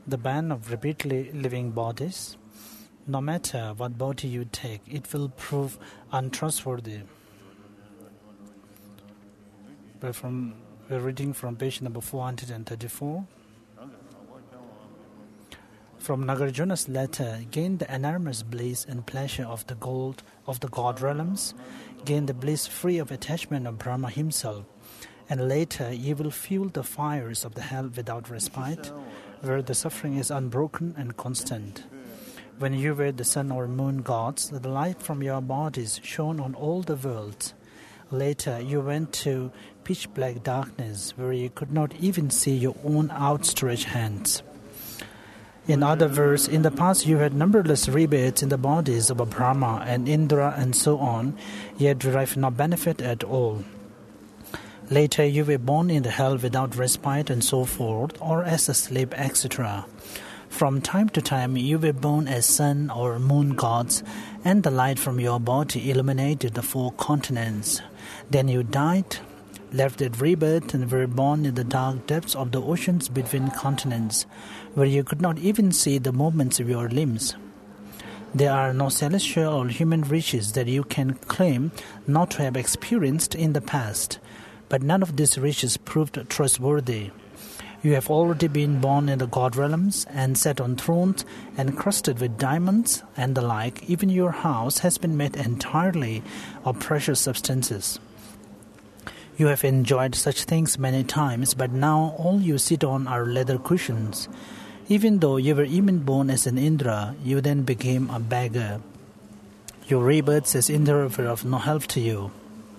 The ban of repeatedly living bodies. No matter what body you take, it will prove untrustworthy. We're reading from page number 434. From Nagarjuna's letter, gain the enormous bliss and pleasure of the god realms, gain the bliss free of attachment of Brahma himself, and later you will feel the fires of the hell without respite, where the suffering is unbroken and constant. When you were the sun or moon gods, the light from your bodies shone on all the worlds. Later you went to pitch-black darkness, where you could not even see your own outstretched hands. In other words, in the past you had numberless rebirths in the bodies of Brahma and Indra and so on, yet derived no benefit at all. Later you were born in the hell without respite and so forth, or as a slave, etc. From time to time you were born as sun or moon gods, and the light from your body illuminated the 4 continents. Then you died, left that rebirth, and were born in the dark depths of the oceans between continents, where you could not even see the movements of your limbs. There are no celestial or human riches that you can claim not to have experienced in the past, but none of these riches proved trustworthy. You have already been born in the god realms and sat on thrones encrusted with diamonds and the like. Even your house has been made entirely of precious substances. You have enjoyed such things many times, but now all you sit on are leather cushions. Even though you were even born as an Indra, you then became a beggar. Your rebirths as Indra were of no help to you.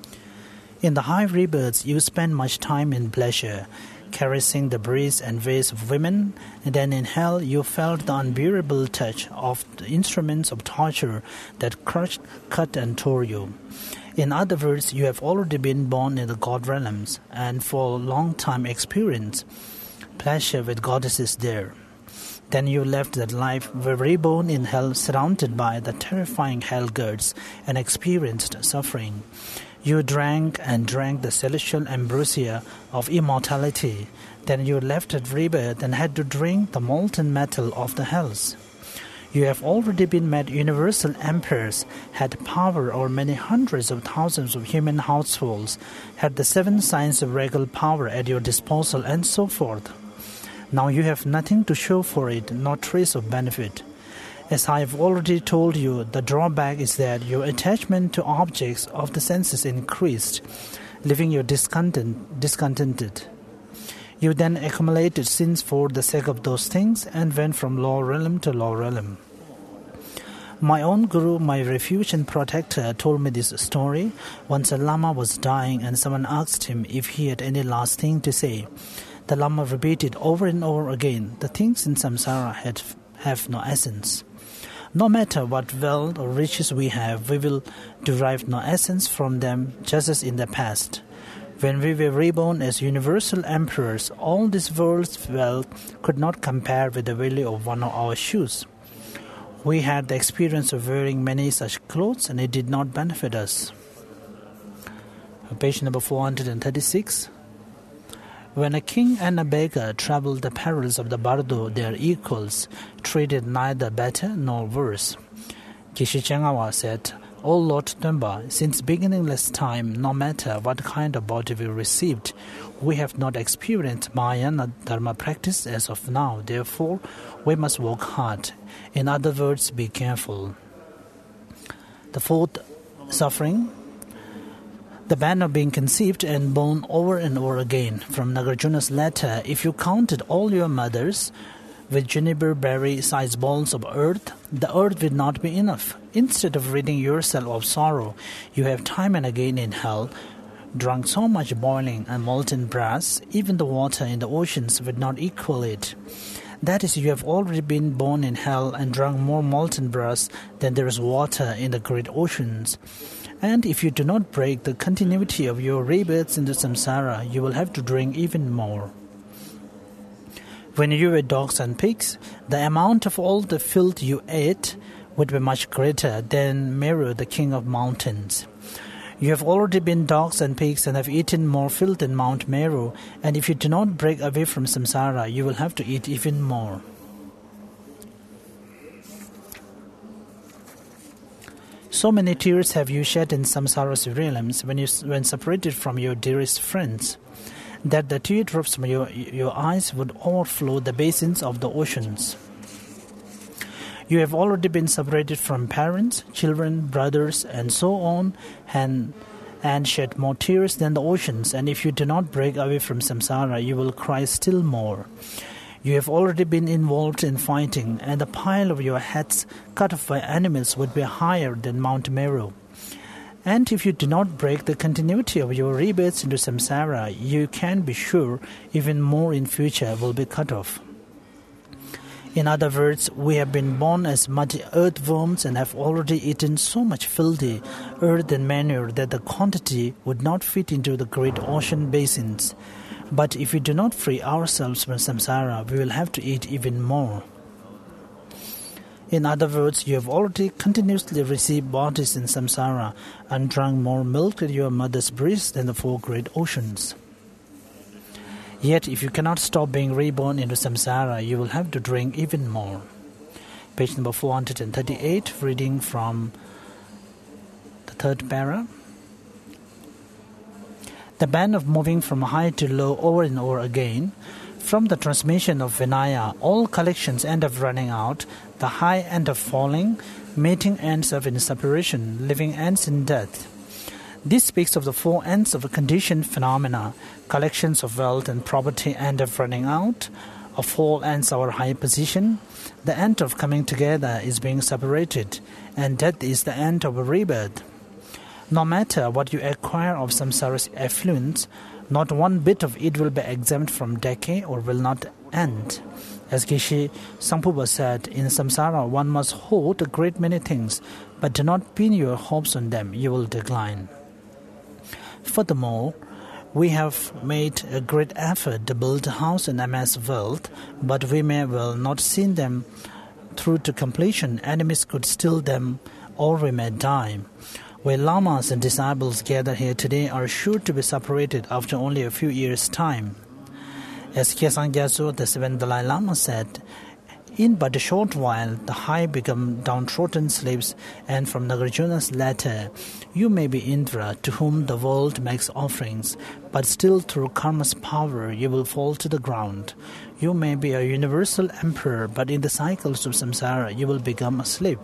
In the high rebirths, you spend much time in pleasure, caressing the breasts and waist of women, and then in hell you felt the unbearable touch of the instruments of torture that crushed, cut, and tore you. In other words, you have already been born in the god realms, and for a long time experienced pleasure with goddesses there. Then you left that life, were reborn in hell, surrounded by the terrifying hell gods, and experienced suffering. You drank and drank the celestial ambrosia of immortality. Then you left that rebirth and had to drink the molten metal of the hells. You have already been made universal emperors, had power over many hundreds of thousands of human households, had the 7 signs of regal power at your disposal, and so forth. Now you have nothing to show for it, no trace of benefit. As I have already told you, the drawback is that your attachment to objects of the senses increased, leaving you discontented. You then accumulated sins for the sake of those things and went from lower realm to lower realm. My own guru, my refuge and protector, told me this story. Once a lama was dying and someone asked him if he had any last thing to say. The lama repeated over and over again, the things in samsara have no essence. No matter what wealth or riches we have, we will derive no essence from them, just as in the past. When we were reborn as universal emperors, all this world's wealth could not compare with the value of one of our shoes. We had the experience of wearing many such clothes, and it did not benefit us. Page number 436. When a king and a beggar traveled the perils of the bardo, their equals, treated neither better nor worse. Kishichagawa said, O Lord Temba, since beginningless time, no matter what kind of body we received, we have not experienced Mahayana Dharma practice as of now. Therefore, we must work hard. In other words, be careful. The 4th suffering, the ban of being conceived and born over and over again. From Nagarjuna's letter, if you counted all your mothers with juniper berry-sized balls of earth, the earth will not be enough. Instead of ridding yourself of sorrow, you have time and again in hell drunk so much boiling and molten brass, even the water in the oceans would not equal it. That is, you have already been born in hell and drunk more molten brass than there is water in the great oceans. And if you do not break the continuity of your rebirths into samsara, you will have to drink even more. When you were dogs and pigs, the amount of all the filth you ate would be much greater than Meru, the king of mountains. You have already been dogs and pigs and have eaten more filth than Mount Meru, and if you do not break away from samsara, you will have to eat even more. So many tears have you shed in samsara's realms when separated from your dearest friends, that the teardrops from your eyes would overflow the basins of the oceans. You have already been separated from parents, children, brothers, and so on, and shed more tears than the oceans, and if you do not break away from samsara, you will cry still more. You have already been involved in fighting, and the pile of your heads cut off by animals would be higher than Mount Meru. And if you do not break the continuity of your rebirths into samsara, you can be sure even more in future will be cut off. In other words, we have been born as muddy earthworms and have already eaten so much filthy earth and manure that the quantity would not fit into the great ocean basins. But if we do not free ourselves from samsara, we will have to eat even more. In other words, you have already continuously received bodies in samsara and drunk more milk at your mother's breast than the 4 great oceans. Yet, if you cannot stop being reborn into samsara, you will have to drink even more. Page number 438, reading from the 3rd para. The band of moving from high to low over and over again, from the transmission of Vinaya, all collections end up running out, the high end up falling, mating ends up in separation, living ends in death. This speaks of the 4 ends of a conditioned phenomena. Collections of wealth and property end up running out. A fall ends our high position. The end of coming together is being separated, and death is the end of a rebirth. No matter what you acquire of samsara's affluence, not one bit of it will be exempt from decay or will not end. As Geshe Sangpupa said, in samsara one must hold a great many things, but do not pin your hopes on them, you will decline. Furthermore, we have made a great effort to build a house and amass wealth, but we may well not see them through to completion. Enemies could steal them, or we may die. Where lamas and disciples gather here today are sure to be separated after only a few years' time. As Kyesang Gyatso, the 7th Dalai Lama, said, in but a short while, the high become downtrodden slaves, and from Nagarjuna's letter, you may be Indra, to whom the world makes offerings, but still through karma's power you will fall to the ground. You may be a universal emperor, but in the cycles of samsara you will become a slave.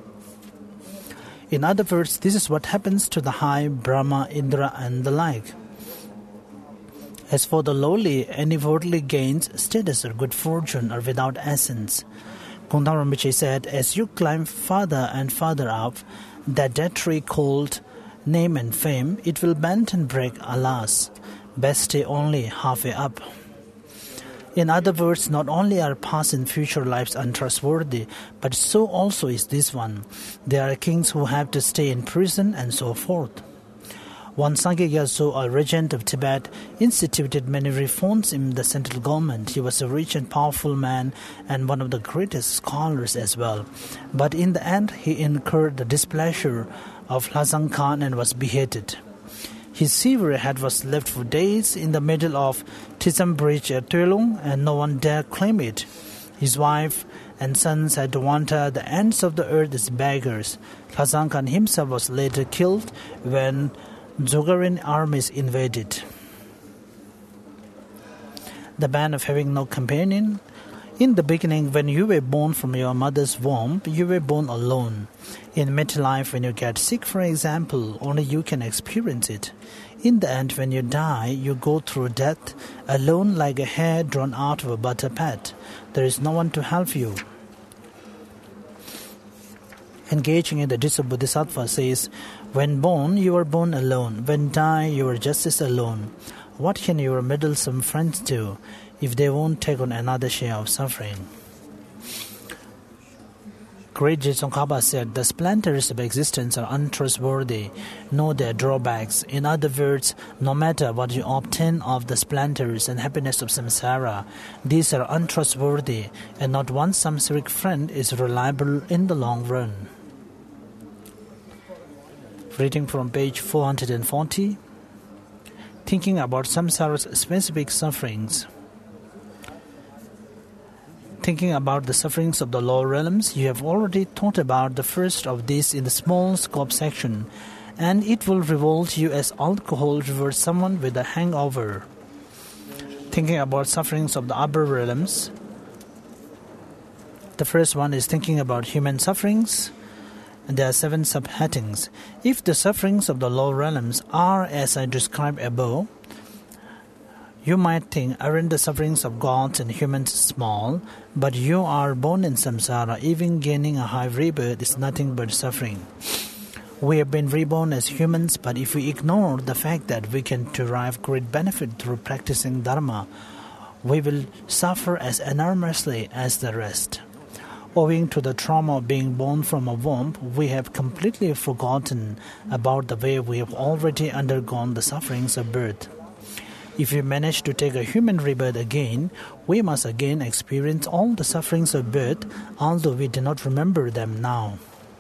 In other words, this is what happens to the high, Brahma, Indra, and the like. As for the lowly, any worldly gains, status, or good fortune are without essence. Kundang Rinpoche said, as you climb farther and farther up, that dead tree called name and fame, it will bend and break, alas. Best stay only halfway up. In other words, not only are past and future lives untrustworthy, but so also is this one. There are kings who have to stay in prison and so forth. One Sangye Gyatso, a regent of Tibet, instituted many reforms in the central government. He was a rich and powerful man and one of the greatest scholars as well. But in the end, he incurred the displeasure of Lhasang Khan and was beheaded. His silver head was left for days in the middle of Tisam Bridge at Tuelung, and no one dared claim it. His wife and sons had to wander the ends of the earth as beggars. Lhasang Khan himself was later killed when Dzogchen armies invaded. The ban of having no companion. In the beginning, when you were born from your mother's womb, you were born alone. In midlife, when you get sick, for example, only you can experience it. In the end, when you die, you go through death alone like a hair drawn out of a butter pat. There is no one to help you. Engaging in the Disa Bodhisattva says, when born, you are born alone. When die, you are just as alone. What can your meddlesome friends do if they won't take on another share of suffering? Great Tsongkhapa said, the splendors of existence are untrustworthy. Know their drawbacks. In other words, no matter what you obtain of the splendors and happiness of samsara, these are untrustworthy, and not one samsaric friend is reliable in the long run. Reading from page 440. Thinking about samsara's specific sufferings. Thinking about the sufferings of the lower realms, you have already thought about the first of these in the small scope section, and it will revolt you as alcohol revolts someone with a hangover. Thinking about sufferings of the upper realms, the first one is thinking about human sufferings, and there are 7 subheadings. If the sufferings of the lower realms are as I described above, you might think, aren't the sufferings of gods and humans small? But you are born in samsara. Even gaining a high rebirth is nothing but suffering. We have been reborn as humans, but if we ignore the fact that we can derive great benefit through practicing dharma, we will suffer as enormously as the rest. Owing to the trauma of being born from a womb, we have completely forgotten about the way we have already undergone the sufferings of birth. If we manage to take a human rebirth again, we must again experience all the sufferings of birth, although we do not remember them now.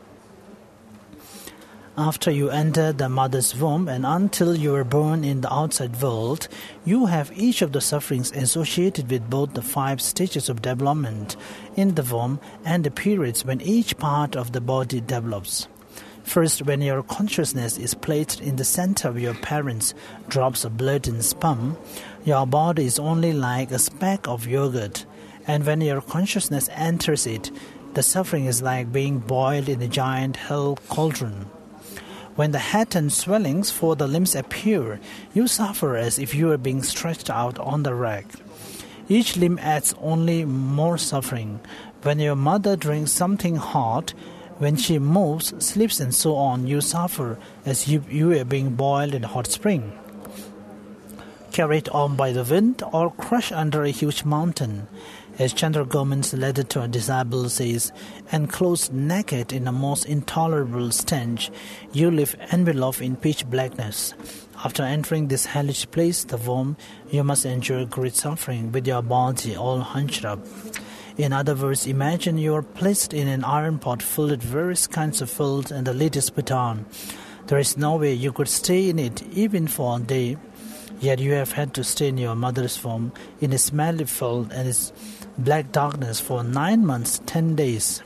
After you enter the mother's womb and until you are born in the outside world, you have each of the sufferings associated with both the 5 stages of development in the womb and the periods when each part of the body develops. First, when your consciousness is placed in the center of your parents' drops of blood and sperm, your body is only like a speck of yogurt, and when your consciousness enters it, the suffering is like being boiled in a giant hell cauldron. When the head and swellings for the limbs appear, you suffer as if you are being stretched out on the rack. Each limb adds only more suffering. When your mother drinks something hot, when she moves, sleeps and so on, you suffer as you are being boiled in a hot spring, carried on by the wind or crushed under a huge mountain. As Chandra Gomin's letter to a disciple says, enclosed naked in a most intolerable stench, you live enveloped in pitch blackness. After entering this hellish place, the womb, you must endure great suffering with your body all hunched up. In other words, imagine you are placed in an iron pot filled with various kinds of filth and the lid is put on. There is no way you could stay in it even for a day, yet you have had to stay in your mother's womb in a smelly filth and its black darkness for 9 months, 10 days.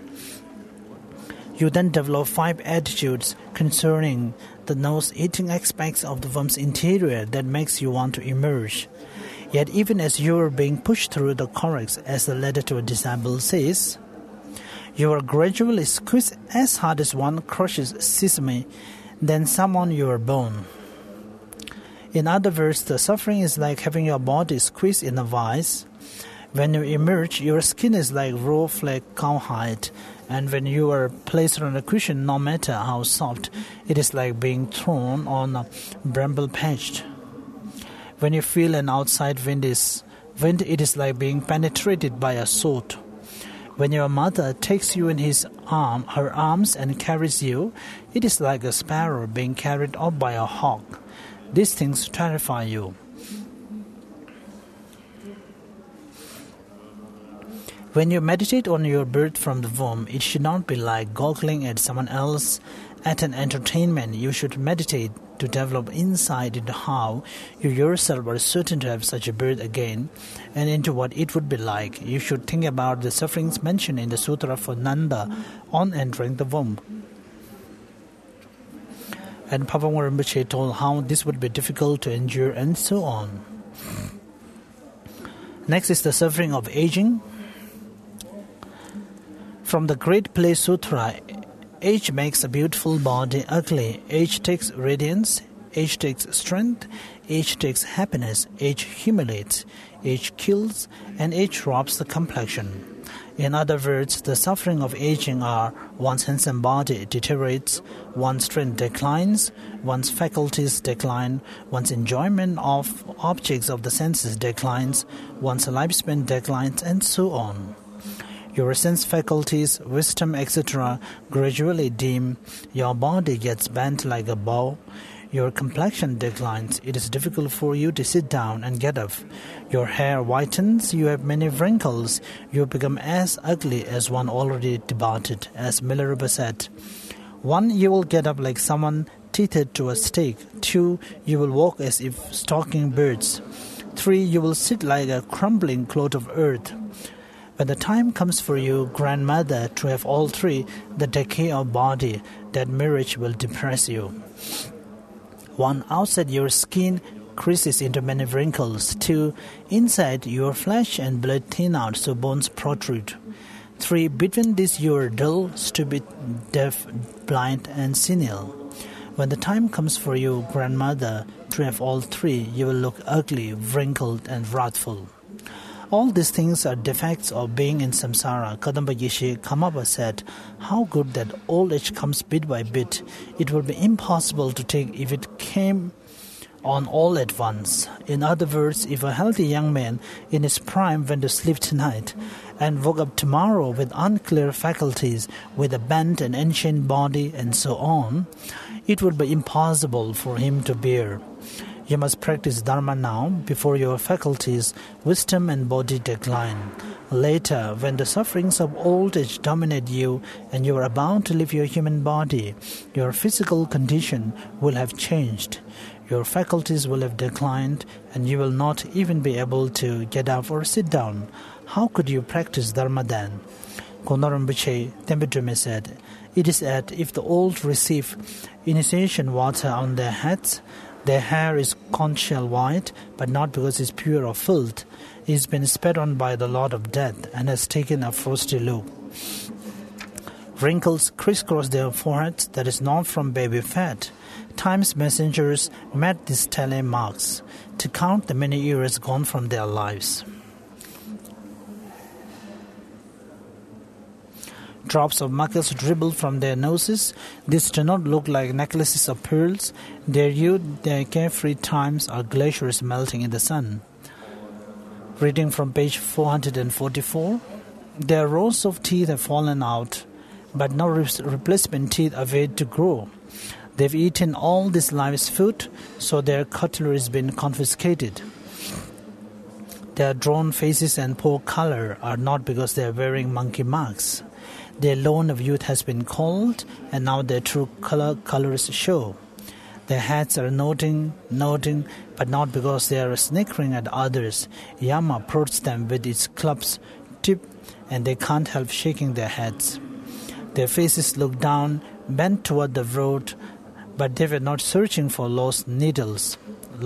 You then develop 5 attitudes concerning the nose-eating aspects of the womb's interior that makes you want to emerge. Yet even as you are being pushed through the correct, as the letter to a disciple says, you are gradually squeezed as hard as one crushes sesame, then summon your bone. In other words, the suffering is like having your body squeezed in a vice. When you emerge, your skin is like raw flake cowhide, and when you are placed on a cushion, no matter how soft, it is like being thrown on a bramble patch. When you feel an outside wind, it is like being penetrated by a sword. When your mother takes you in her arms and carries you, it is like a sparrow being carried off by a hawk. These things terrify you. When you meditate on your birth from the womb, it should not be like goggling at someone else at an entertainment. You should meditate to develop insight into how you yourself are certain to have such a birth again and into what it would be like. You should think about the sufferings mentioned in the Sutra for Nanda on entering the womb. And Papamokkha Rinpoche told how this would be difficult to endure and so on. Next is the suffering of aging. From the Great Play Sutra, age makes a beautiful body ugly. Age takes radiance. Age takes strength. Age takes happiness. Age humiliates. Age kills. And age robs the complexion. In other words, the suffering of aging are one's handsome body deteriorates, one's strength declines, one's faculties decline, one's enjoyment of objects of the senses declines, one's lifespan declines, and so on. Your sense faculties, wisdom, etc. gradually dim. Your body gets bent like a bow. Your complexion declines. It is difficult for you to sit down and get up. Your hair whitens. You have many wrinkles. You become as ugly as one already departed. As Milarepa said, 1. You will get up like someone tethered to a stake. 2. You will walk as if stalking birds. 3. You will sit like a crumbling clod of earth. When the time comes for you, grandmother, to have all three, the decay of body, that marriage will depress you. 1. Outside your skin creases into many wrinkles. 2. Inside your flesh and blood thin out so bones protrude. 3. Between these you are dull, stupid, deaf, blind, and senile. When the time comes for you, grandmother, to have all three, you will look ugly, wrinkled, and wrathful. All these things are defects of being in samsara. Kadamba Yishi Kamapa said, how good that old age comes bit by bit. It would be impossible to take if it came on all at once. In other words, if a healthy young man in his prime went to sleep tonight and woke up tomorrow with unclear faculties, with a bent and ancient body, and so on, it would be impossible for him to bear. You must practice Dharma now, before your faculties, wisdom and body decline. Later, when the sufferings of old age dominate you and you are about to leave your human body, your physical condition will have changed. Your faculties will have declined and you will not even be able to get up or sit down. How could you practice Dharma then? Konoram Rinpoche Tempedrume said, it is that if the old receive initiation water on their heads, their hair is conch shell white, but not because it's pure or filth. It has been spat on by the Lord of Death and has taken a frosty look. Wrinkles crisscross their foreheads, that is not from baby fat. Time's messengers met these tally marks to count the many years gone from their lives. Drops of mucus dribble from their noses. These do not look like necklaces of pearls. Their youth, their carefree times are glaciers melting in the sun. Reading from page 444. Their rows of teeth have fallen out, but no replacement teeth await to grow. They've eaten all this life's food, so their cutlery has been confiscated. Their drawn faces and poor color are not because they are wearing monkey masks. Their loan of youth has been called, and now their true colors show. Their heads are nodding, but not because they are snickering at others. Yama prods them with its club's tip, and they can't help shaking their heads. Their faces look down, bent toward the road, but they were not searching for lost needles.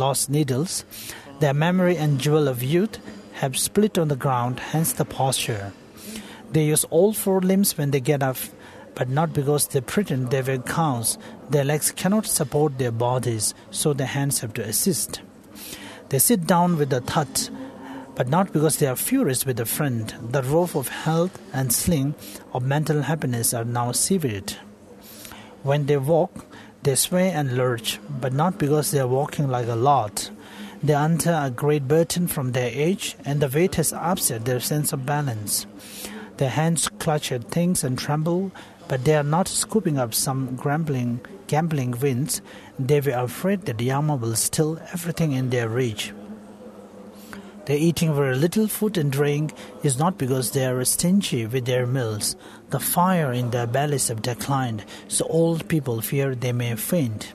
Their memory and jewel of youth have split on the ground, hence the posture. They use all four limbs when they get up, but not because they pretend they were cows. Their legs cannot support their bodies, so their hands have to assist. They sit down with a thud, but not because they are furious with a friend. The rope of health and sling of mental happiness are now severed. When they walk, they sway and lurch, but not because they are walking like a lot. They are under a great burden from their age, and the weight has upset their sense of balance. Their hands clutch at things and tremble, but they are not scooping up some gambling winds. They were afraid that Yama will steal everything in their reach. Their eating very little food and drink is not because they are stingy with their meals. The fire in their bellies have declined, so old people fear they may faint.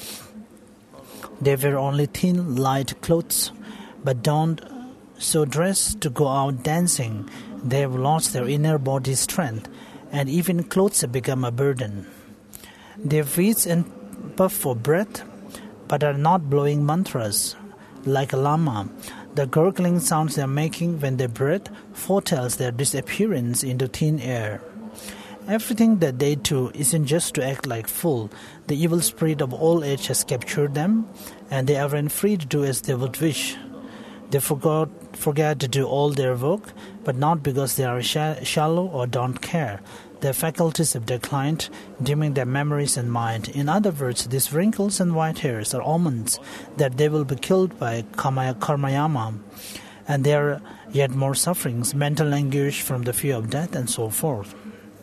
They wear only thin, light clothes, but don't so dress to go out dancing. They have lost their inner body strength, and even clothes have become a burden. They wheeze and puff for breath, but are not blowing mantras. Like a lama, the gurgling sounds they are making when they breathe foretells their disappearance into thin air. Everything that they do isn't just to act like fool. The evil spirit of old age has captured them, and they aren't free to do as they would wish. They forget to do all their work, but not because they are shallow or don't care. Their faculties have declined, dimming their memories and mind. In other words, these wrinkles and white hairs are omens that they will be killed by karmayama, and there are yet more sufferings, mental anguish from the fear of death, and so forth.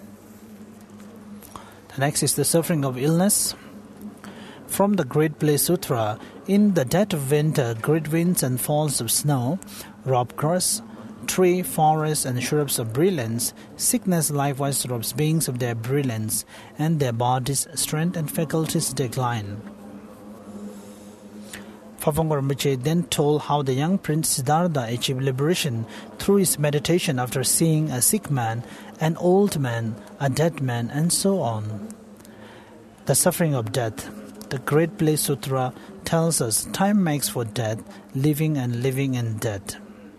The next is the suffering of illness. From the Great Play Sutra, in the dead of winter, great winds and falls of snow rob grass, tree, forest, and shrubs of brilliance. Sickness likewise robs beings of their brilliance, and their bodies' strength and faculties decline. Phabongor Rinpoche then told how the young Prince Siddhartha achieved liberation through his meditation after seeing a sick man, an old man, a dead man, and so on. The suffering of death. The Great Bliss Sutra tells us time makes for death, living and living in death.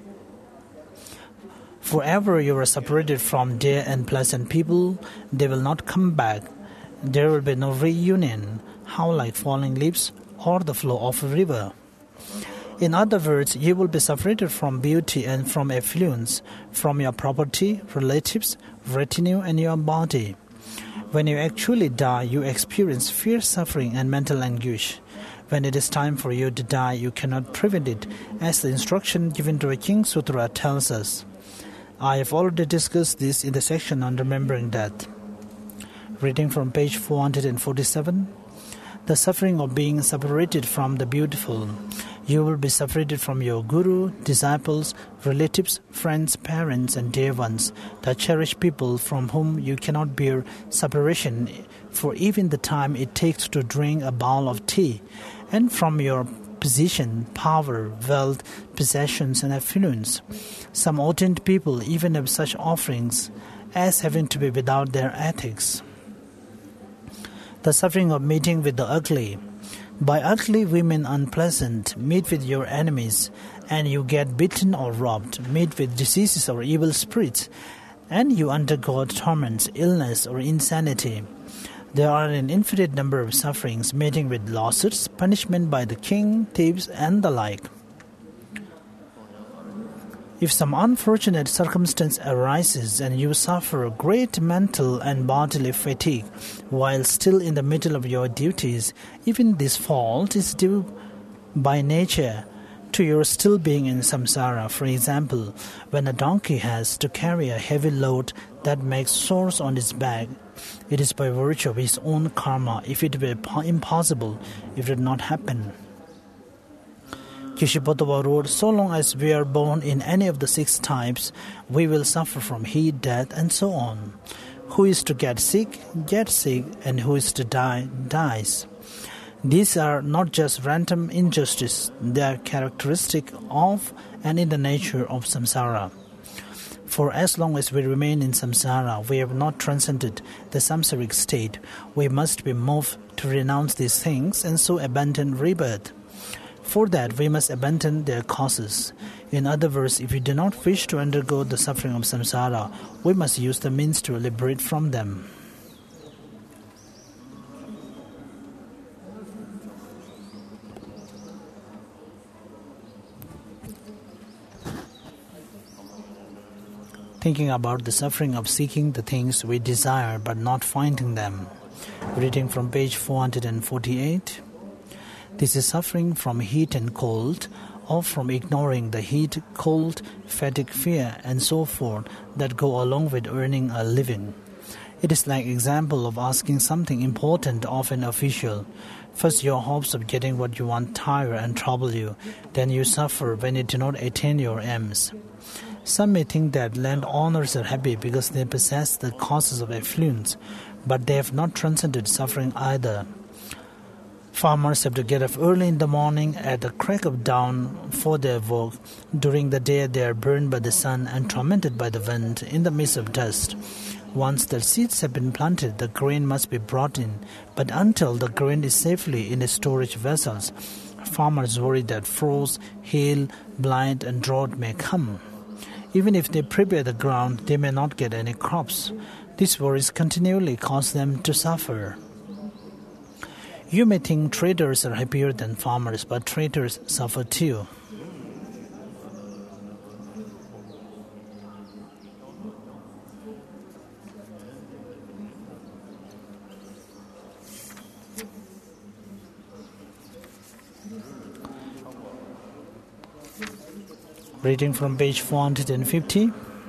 Forever you are separated from dear and pleasant people, they will not come back. There will be no reunion, how like falling leaves or the flow of a river. In other words, you will be separated from beauty and from affluence, from your property, relatives, retinue, and your body. When you actually die, you experience fierce suffering and mental anguish. When it is time for you to die, you cannot prevent it, as the instruction given to a King Sutra tells us. I have already discussed this in the section on remembering death. Reading from page 447. The suffering of being separated from the beautiful. You will be separated from your guru, disciples, relatives, friends, parents, and dear ones, the cherished people from whom you cannot bear separation for even the time it takes to drink a bowl of tea, and from your position, power, wealth, possessions, and affluence. Some ardent people even have such offerings as having to be without their ethics. The suffering of meeting with the ugly. By ugly we mean unpleasant. Meet with your enemies, and you get beaten or robbed. Meet with diseases or evil spirits, and you undergo torments, illness, or insanity. There are an infinite number of sufferings, meeting with lawsuits, punishment by the king, thieves, and the like. If some unfortunate circumstance arises and you suffer great mental and bodily fatigue while still in the middle of your duties, even this fault is due by nature to your still being in samsara. For example, when a donkey has to carry a heavy load that makes sores on its back, it is by virtue of his own karma. If it were impossible, it would not happen. Kishipotawa wrote, so long as we are born in any of the 6 types, we will suffer from heat, death, and so on. Who is to get sick, and who is to die, dies. These are not just random injustice, they are characteristic of and in the nature of samsara. For as long as we remain in samsara, we have not transcended the samsaric state. We must be moved to renounce these things and so abandon rebirth. For that, we must abandon their causes. In other words, if we do not wish to undergo the suffering of samsara, we must use the means to liberate from them. Thinking about the suffering of seeking the things we desire but not finding them. Reading from page 448. This is suffering from heat and cold, or from ignoring the heat, cold, fatigue, fear, and so forth that go along with earning a living. It is like example of asking something important of an official. First, your hopes of getting what you want tire and trouble you. Then you suffer when you do not attain your aims. Some may think that landowners are happy because they possess the causes of affluence, but they have not transcended suffering either. Farmers have to get up early in the morning at the crack of dawn for their work. During the day they are burned by the sun and tormented by the wind in the midst of dust. Once the seeds have been planted, the grain must be brought in. But until the grain is safely in the storage vessels, farmers worry that frost, hail, blight, and drought may come. Even if they prepare the ground, they may not get any crops. These worries continually cause them to suffer. You may think traders are happier than farmers, but traders suffer too. Reading from page 450.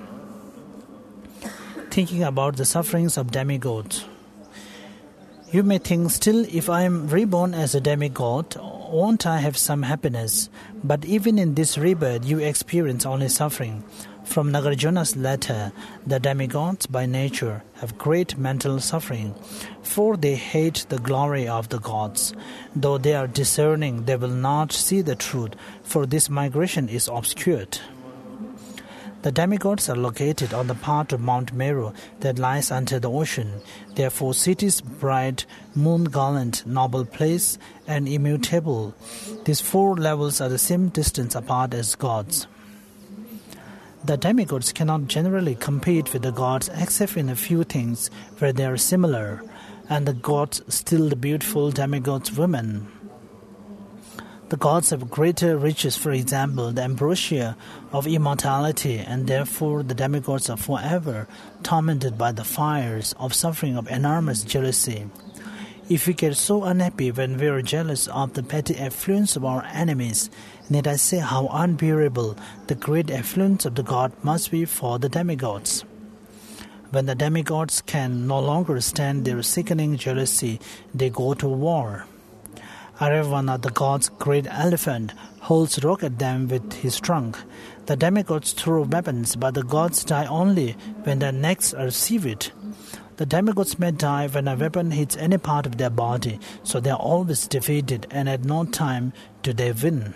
Thinking about the sufferings of demigods. You may think, still, if I am reborn as a demigod, won't I have some happiness? But even in this rebirth, you experience only suffering. From Nagarjuna's letter, the demigods by nature have great mental suffering, for they hate the glory of the gods. Though they are discerning, they will not see the truth, for this migration is obscured. The demigods are located on the part of Mount Meru that lies under the ocean. Therefore, cities bright, moon-gallant, noble place, and immutable. These four levels are the same distance apart as gods. The demigods cannot generally compete with the gods except in a few things where they are similar, and the gods still the beautiful demigods women. The gods have greater riches, for example, the ambrosia of immortality, and therefore the demigods are forever tormented by the fires of suffering of enormous jealousy. If we get so unhappy when we are jealous of the petty affluence of our enemies, need I say how unbearable the great affluence of the god must be for the demigods? When the demigods can no longer stand their sickening jealousy, they go to war. Aravana, the god's great elephant, holds rock at them with his trunk. The demigods throw weapons, but the gods die only when their necks are severed. The demigods may die when a weapon hits any part of their body, so they are always defeated, and at no time do they win.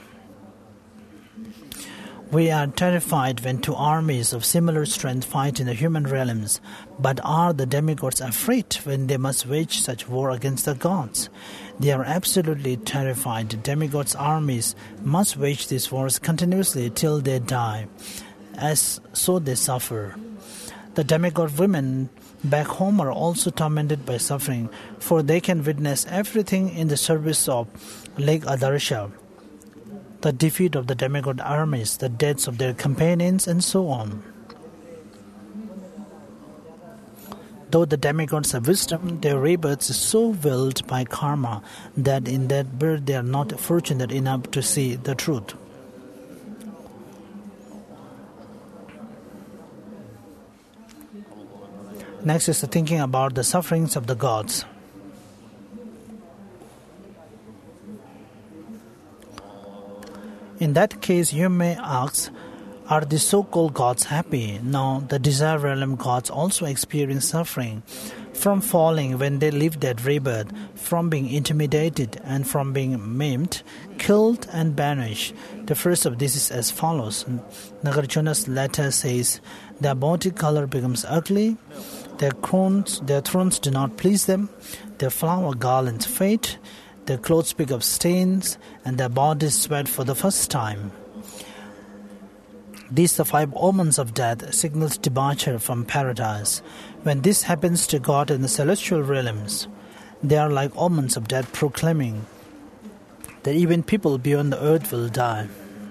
We are terrified when two armies of similar strength fight in the human realms, but are the demigods afraid when they must wage such war against the gods? They are absolutely terrified. The demigods' armies must wage these wars continuously till they die, as so they suffer. The demigod women back home are also tormented by suffering, for they can witness everything in the service of Lake Adarsha, the defeat of the demigod armies, the deaths of their companions, and so on. Though the demigods have wisdom, their rebirth is so willed by karma that in that birth they are not fortunate enough to see the truth. Next is the thinking about the sufferings of the gods. In that case, you may ask, are the so-called gods happy? No, the desire realm gods also experience suffering from falling when they live that rebirth, from being intimidated, and from being maimed, killed, and banished. The first of this is as follows. Nagarjuna's letter says, their body color becomes ugly, their thrones do not please them, their flower garlands fade, their clothes pick up stains, and their bodies sweat for the first time. These are 5 omens of death, signals departure from paradise. When this happens to God in the celestial realms, they are like omens of death, proclaiming that even people beyond the earth will die.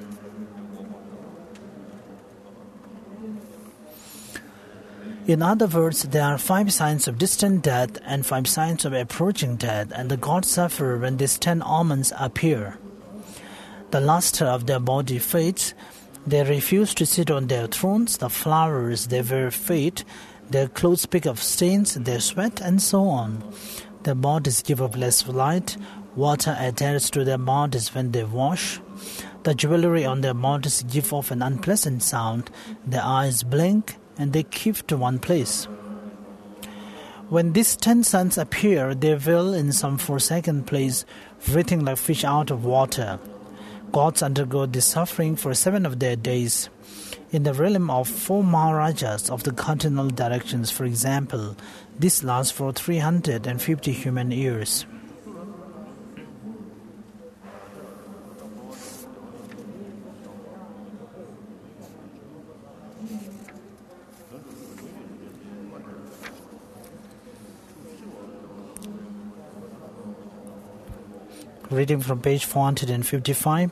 In other words, there are 5 signs of distant death and 5 signs of approaching death, and the gods suffer when these 10 omens appear. The luster of their body fades, they refuse to sit on their thrones, the flowers they wear fade, their clothes pick up stains, they sweat, and so on. Their bodies give up less light, water adheres to their bodies when they wash. The jewelry on their bodies give off an unpleasant sound, their eyes blink, and they keep to one place. When these 10 suns appear, they will in some forsaken place, writhing like fish out of water. Gods undergo this suffering for 7 of their days. In the realm of 4 Maharajas of the cardinal directions, for example, this lasts for 350 human years. Reading from page 455.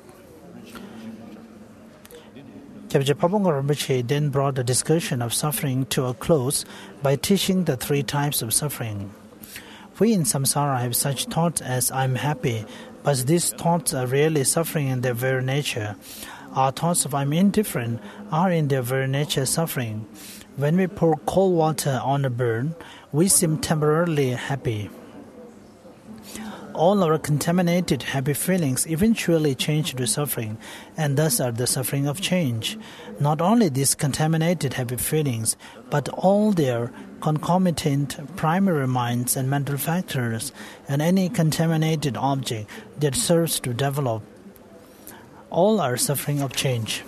Kyabje Paponga Rinpoche then brought the discussion of suffering to a close by teaching the 3 types of suffering. We in samsara have such thoughts as I'm happy, but these thoughts are really suffering in their very nature. Our thoughts of I'm indifferent are in their very nature suffering. When we pour cold water on a burn, we seem temporarily happy. all our contaminated happy feelings eventually change to suffering, and thus are the suffering of change. Not only these contaminated happy feelings, but all their concomitant primary minds and mental factors, and any contaminated object that serves to develop, all are suffering of change.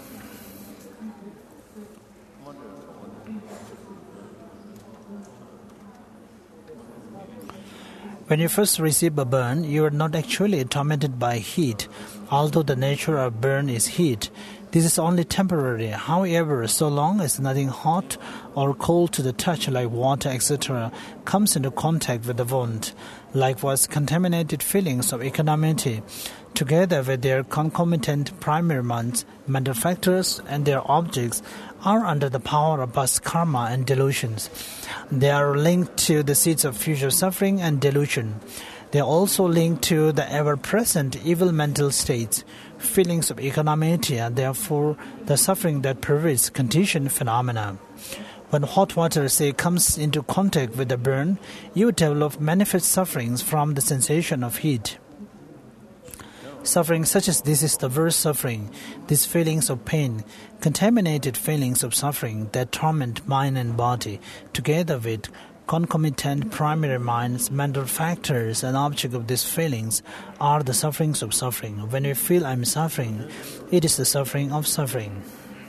When you first receive a burn, you are not actually tormented by heat, although the nature of burn is heat. This is only temporary. However, so long as nothing hot or cold to the touch like water, etc., comes into contact with the wound, likewise contaminated feelings of equanimity, together with their concomitant primary minds, mental factors, and their objects, are under the power of past karma and delusions. They are linked to the seeds of future suffering and delusion. They are also linked to the ever-present evil mental states, feelings of equanimity, and therefore the suffering that pervades conditioned phenomena. When hot water, say, comes into contact with the burn, you develop manifest sufferings from the sensation of heat. Suffering such as this is the worst suffering. These feelings of pain, contaminated feelings of suffering that torment mind and body, together with concomitant primary minds, mental factors, and object of these feelings, are the sufferings of suffering. When you feel I'm suffering, it is the suffering of suffering.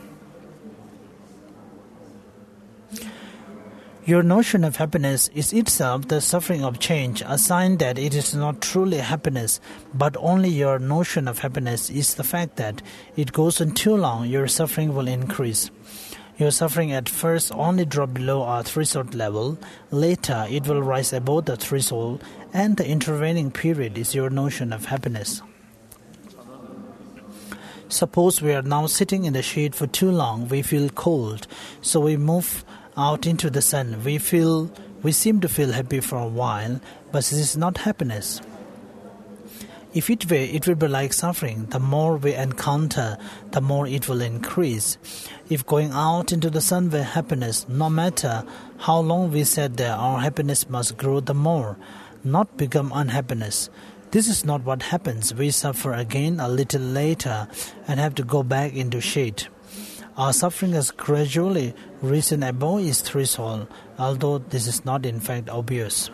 Your notion of happiness is itself the suffering of change, a sign that it is not truly happiness, but only your notion of happiness is the fact that it goes on too long, your suffering will increase. Your suffering at first only drop below a threshold level, later it will rise above the threshold, and the intervening period is your notion of happiness. Suppose we are now sitting in the shade for too long, we feel cold, so we move out into the sun. We seem to feel happy for a while, but this is not happiness. If it were, it would be like suffering. The more we encounter, the more it will increase. If going out into the sun were happiness, no matter how long we sat there, our happiness must grow the more, not become unhappiness. This is not what happens. We suffer again a little later and have to go back into shade. Our suffering has gradually risen above its threshold, although this is not in fact obvious.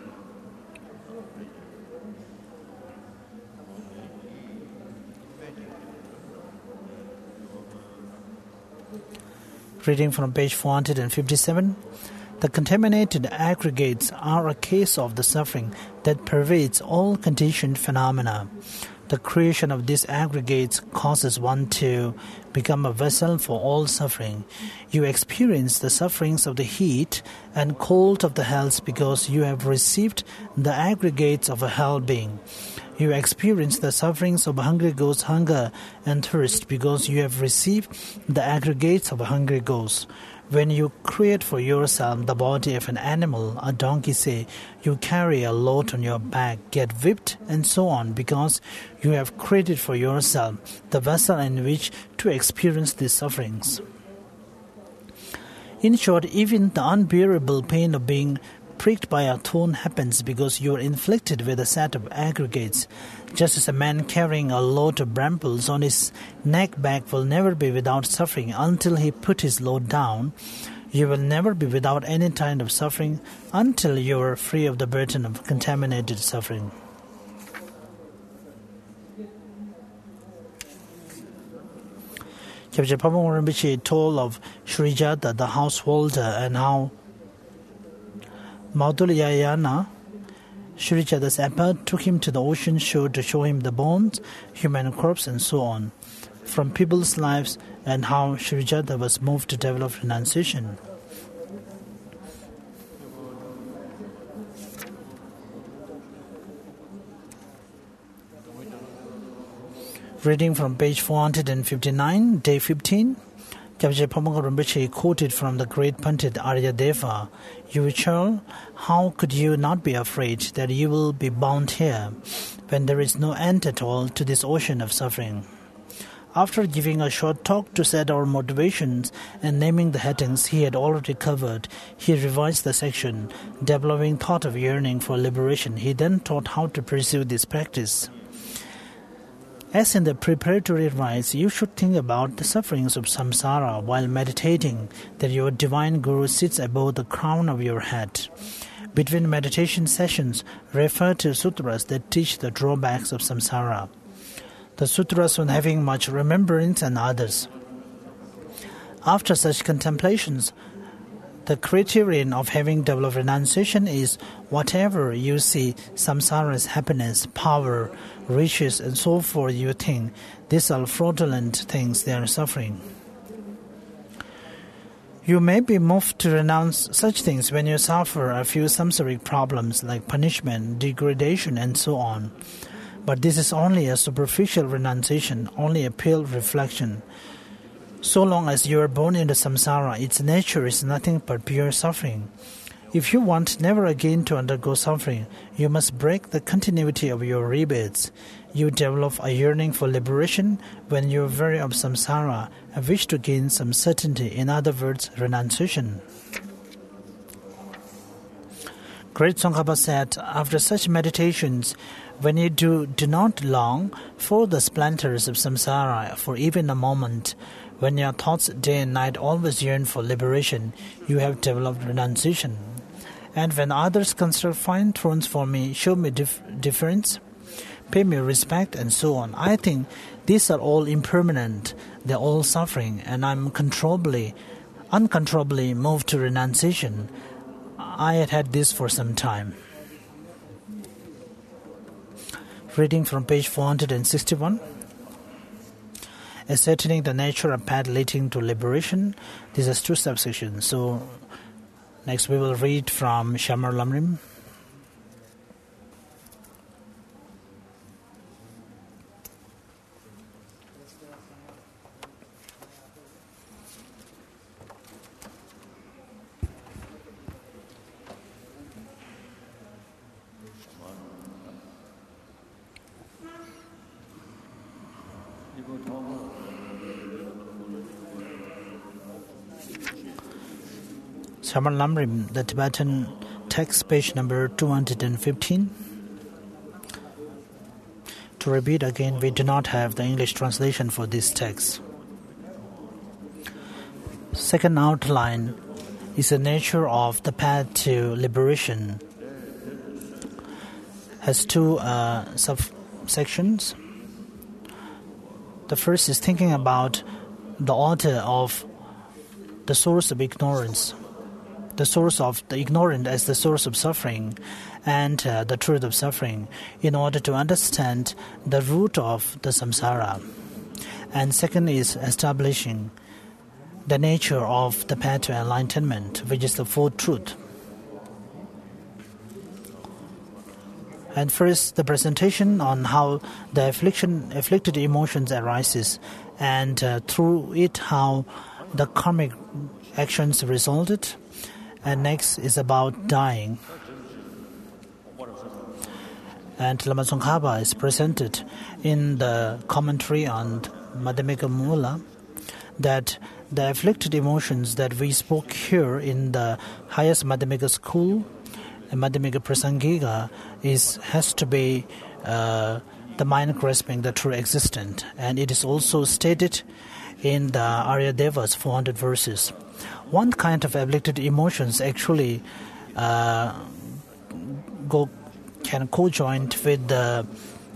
Reading from page 457. The contaminated aggregates are a case of the suffering that pervades all conditioned phenomena. The creation of these aggregates causes one to become a vessel for all suffering. You experience the sufferings of the heat and cold of the hells because you have received the aggregates of a hell being. You experience the sufferings of a hungry ghost hunger and thirst because you have received the aggregates of a hungry ghost. When you create for yourself the body of an animal, a donkey say, you carry a load on your back, get whipped, and so on, because you have created for yourself the vessel in which to experience these sufferings. In short, even the unbearable pain of being pricked by a thorn happens because you are inflicted with a set of aggregates. Just as a man carrying a load of brambles on his neck back will never be without suffering until he put his load down, you will never be without any kind of suffering until you are free of the burden of contaminated suffering. Chapter Pabong Rinpoche told of Srijata, the householder, and how Maudulyayana, Srijata's emperor, took him to the ocean shore to show him the bones, human corpse, and so on, from people's lives, and how Srijata was moved to develop renunciation. Reading from page 459, day 15. Kyabje Pabong Rinpoche quoted from the great Pandit Aryadeva, "You child, how could you not be afraid that you will be bound here, when there is no end at all to this ocean of suffering? After giving a short talk to set our motivations and naming the headings he had already covered, he revised the section, developing thought of yearning for liberation. He then taught how to pursue this practice. As in the preparatory rites, you should think about the sufferings of samsara while meditating that your divine guru sits above the crown of your head. Between meditation sessions, refer to sutras that teach the drawbacks of samsara. The sutras on having much remembrance and others. After such contemplations, the criterion of having developed renunciation is whatever you see samsara's happiness, power, riches, and so forth you think, these are fraudulent things they are suffering. You may be moved to renounce such things when you suffer a few samsaric problems like punishment, degradation, and so on. But this is only a superficial renunciation, only a pale reflection. So long as you are born into samsara, its nature is nothing but pure suffering. If you want never again to undergo suffering, you must break the continuity of your rebirths. You develop a yearning for liberation when you are weary of samsara, a wish to gain some certainty, in other words, renunciation. Great Tsongkhapa said, after such meditations, when you do not long for the splinters of samsara for even a moment, when your thoughts day and night always yearn for liberation, you have developed renunciation. And when others construct fine thrones for me, show me deference, pay me respect, and so on, I think these are all impermanent, they're all suffering, and I'm uncontrollably moved to renunciation. I had this for some time. Reading from page 461. Ascertaining the nature of path leading to liberation. This is two subsections. So next we will read from Shamar Lamrim. Shamar Lamrim, the Tibetan text, page number 215. To repeat again, we do not have the English translation for this text. Second outline is the nature of the path to liberation. Has two subsections. The first is thinking about the order of the source of ignorance, the source of the ignorant as the source of suffering, and the truth of suffering, in order to understand the root of the samsara. And second is establishing the nature of the path to enlightenment, which is the fourth truth. And first, the presentation on how the afflicted emotions arises, and through it how the karmic actions resulted. And next is about dying. And Lama Tsongkhapa is presented in the commentary on Madhyamika Mula that the afflicted emotions that we spoke here in the highest Madhyamika school, Madhyamika Prasangika, has to be the mind grasping the true existent. And it is also stated in the Aryadeva's 400 verses. One kind of afflicted emotions actually can co-joint with the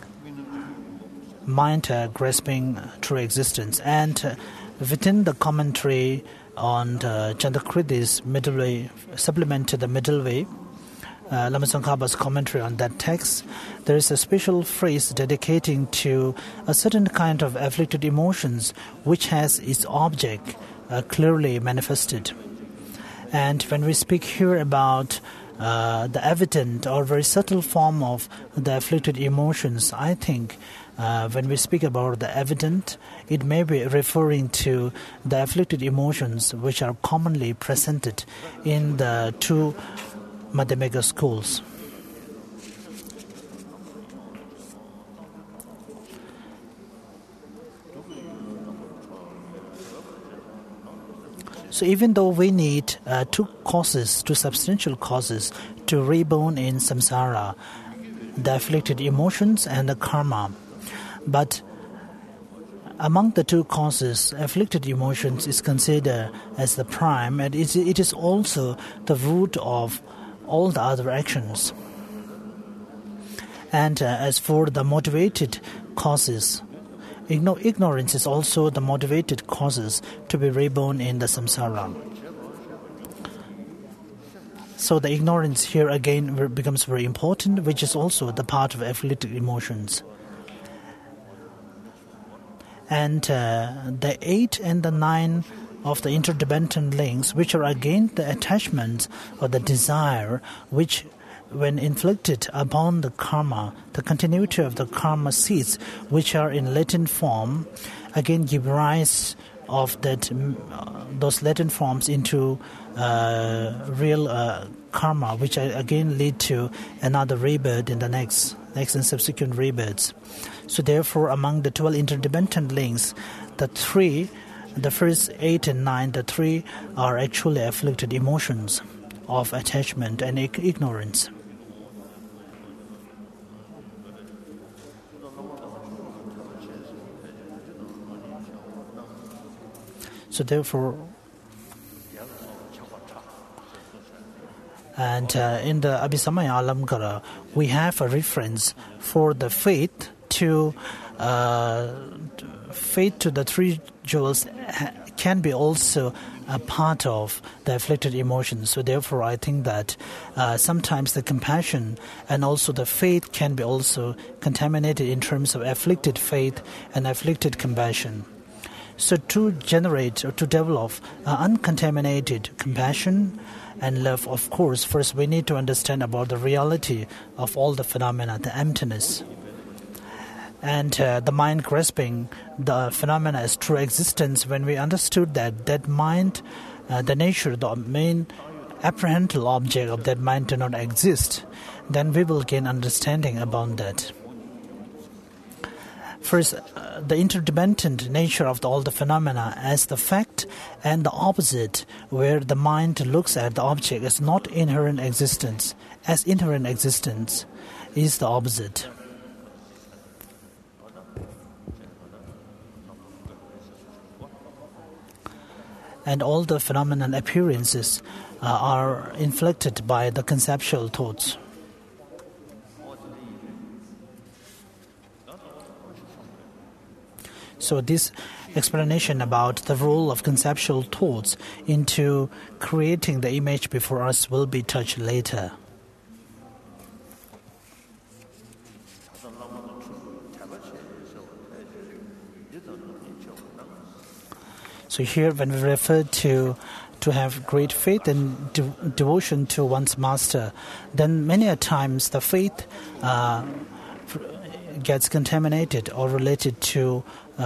mind grasping true existence. And within the commentary on the Chandrakriti's middle way, supplement to the middle way, Lama Tsongkhapa's commentary on that text, there is a special phrase dedicating to a certain kind of afflicted emotions which has its object clearly manifested. And when we speak here about the evident or very subtle form of the afflicted emotions, I think when we speak about the evident, it may be referring to the afflicted emotions which are commonly presented in the two Madhyamika schools. So even though we need two substantial causes to reborn in samsara, the afflicted emotions and the karma, but among the two causes, afflicted emotions is considered as the prime, and it is also the root of all the other actions. And as for the motivated causes, ignorance is also the motivated causes to be reborn in the samsara. So the ignorance here again becomes very important, which is also the part of afflicted emotions. And the 8 and the 9 of the interdependent links, which are again the attachment or the desire, which when inflicted upon the karma, the continuity of the karma seeds, which are in latent form, again give rise of those latent forms into real karma, which again lead to another rebirth in the next and subsequent rebirths. So therefore, among the 12 interdependent links, the first 8 and 9, the 3 are actually afflicted emotions of attachment and ignorance. So therefore, and in the Abhisamaya Alamkara, we have a reference for the faith to the three jewels can be also a part of the afflicted emotions. So therefore, I think that sometimes the compassion and also the faith can be also contaminated in terms of afflicted faith and afflicted compassion. So to generate or to develop uncontaminated compassion and love, of course, first we need to understand about the reality of all the phenomena, the emptiness. And the mind grasping the phenomena as true existence, when we understood that mind, the nature, the main apprehendable object of that mind do not exist, then we will gain understanding about that. First, the interdependent nature of all the phenomena as the fact and the opposite, where the mind looks at the object as not inherent existence, as inherent existence is the opposite. And all the phenomenal appearances are inflected by the conceptual thoughts. So this explanation about the role of conceptual thoughts into creating the image before us will be touched later. So here when we refer to have great faith and devotion to one's master, then many a times the faith gets contaminated or related to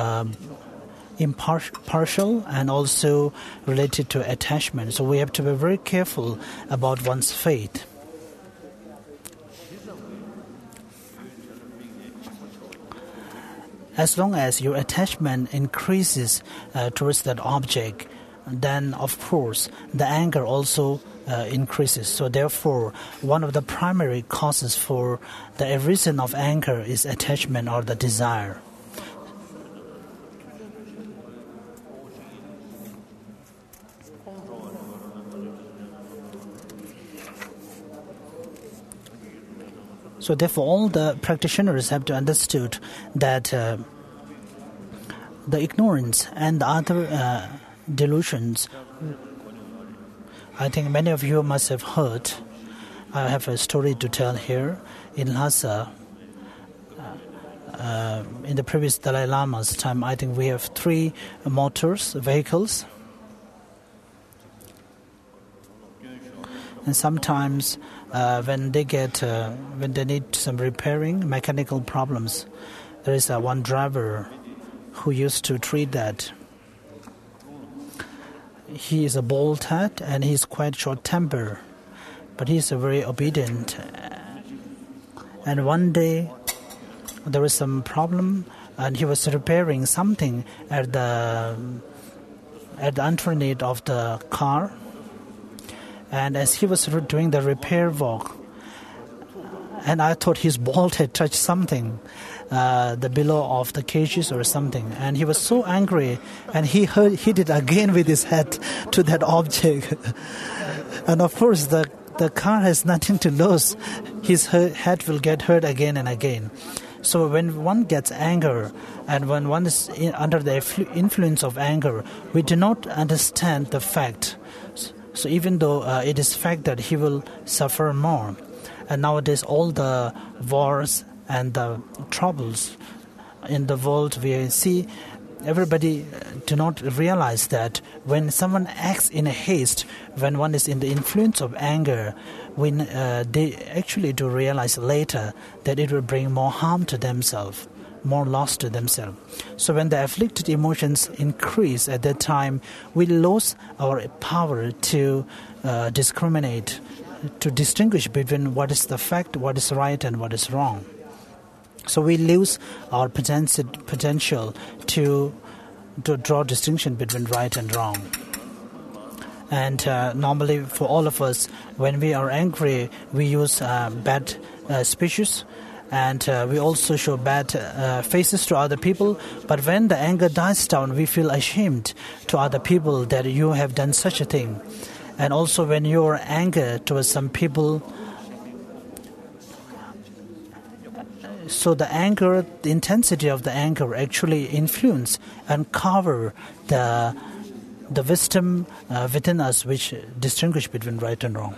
impartial and also related to attachment. So we have to be very careful about one's faith. As long as your attachment increases towards that object, then of course the anger also increases. So therefore, one of the primary causes for the arisen of anger is attachment or the desire. So therefore, all the practitioners have to understood that the ignorance and the other delusions, I think many of you must have heard. I have a story to tell here. In Lhasa, in the previous Dalai Lama's time, I think we have 3 vehicles. And sometimes when they need some repairing, mechanical problems, there is one driver who used to treat that. He is a bald-head and he's quite short-tempered, but he's very obedient. And one day there was some problem and he was repairing something at the at the underneath of the car, and as he was doing the repair work, and I thought his bolt had touched something, the below of the cages or something, and he was so angry, and he hit it again with his head to that object. And of course, the car has nothing to lose. His head will get hurt again and again. So when one gets anger, and when one is under the influence of anger, we do not understand the fact. So even though it is fact that he will suffer more, and nowadays all the wars and the troubles in the world, we see everybody do not realize that when someone acts in a haste, when one is in the influence of anger, when they actually do realize later that it will bring more harm to themselves, more loss to themselves. So when the afflicted emotions increase at that time, we lose our power to discriminate, to distinguish between what is the fact, what is right, and what is wrong. So we lose our potential to draw distinction between right and wrong. And normally for all of us, when we are angry, we use bad speeches, and we also show bad faces to other people. But when the anger dies down, we feel ashamed to other people that you have done such a thing. And also when you are angry towards some people, so the anger, the intensity of the anger actually influence and cover the wisdom within us, which distinguish between right and wrong.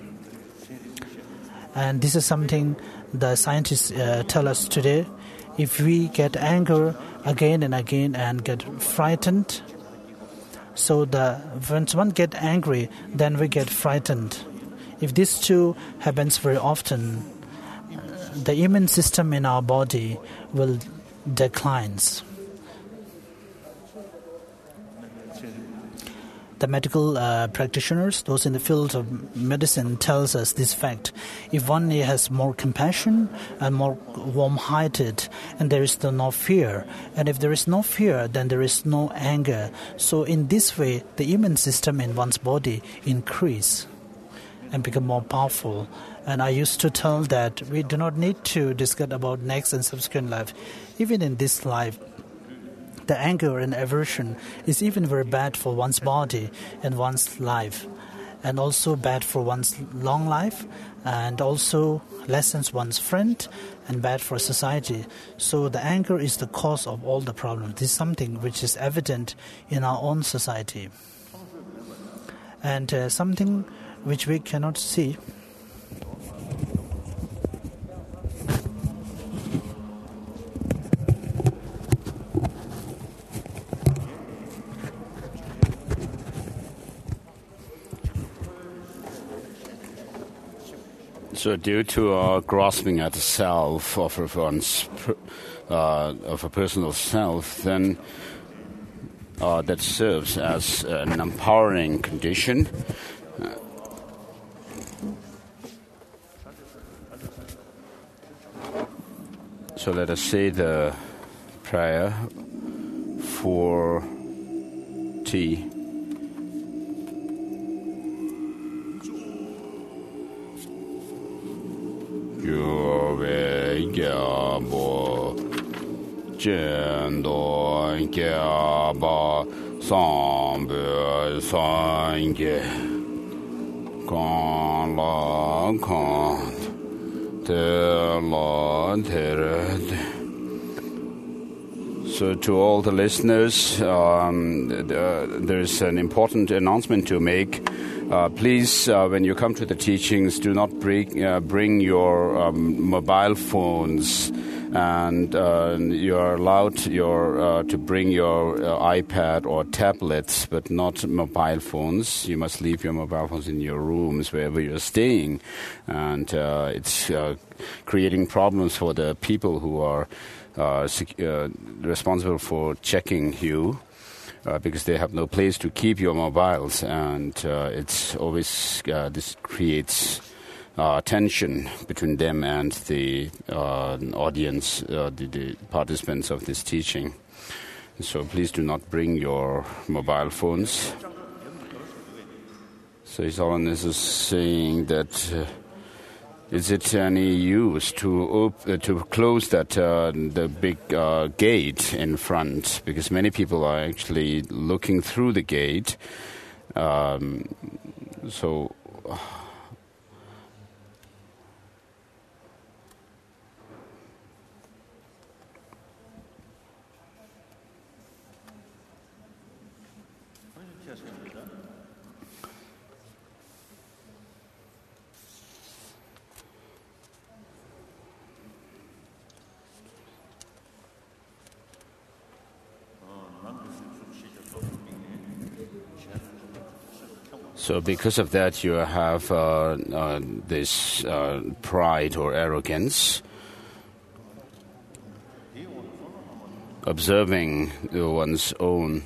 And this is something the scientists tell us today. If we get anger again and again and get frightened, so once one get angry, then we get frightened. If this too happens very often, the immune system in our body will declines. The medical practitioners, those in the field of medicine, tells us this fact. If one has more compassion and more warm-hearted, and there is no fear, and if there is no fear, then there is no anger. So in this way, the immune system in one's body increase and become more powerful. And I used to tell that we do not need to discuss about next and subsequent life. Even in this life, the anger and aversion is even very bad for one's body and one's life, and also bad for one's long life, and also lessens one's friend, and bad for society. So the anger is the cause of all the problems. This is something which is evident in our own society, and something which we cannot see. So, due to grasping at the self of a personal self, then that serves as an empowering condition. So let us say the prayer for tea. So to all the listeners, there's an important announcement to make. Please, when you come to the teachings, do not bring your mobile phones, and you're allowed to bring your iPad or tablets, but not mobile phones. You must leave your mobile phones in your rooms wherever you're staying, and it's creating problems for the people who are responsible for checking you. Because they have no place to keep your mobiles, and it's always this creates tension between them and the audience, the participants of this teaching. So please do not bring your mobile phones. So His Holiness is saying that is it any use to close that the big gate in front, because many people are actually looking through the gate. So. So because of that, you have this pride or arrogance, observing one's own,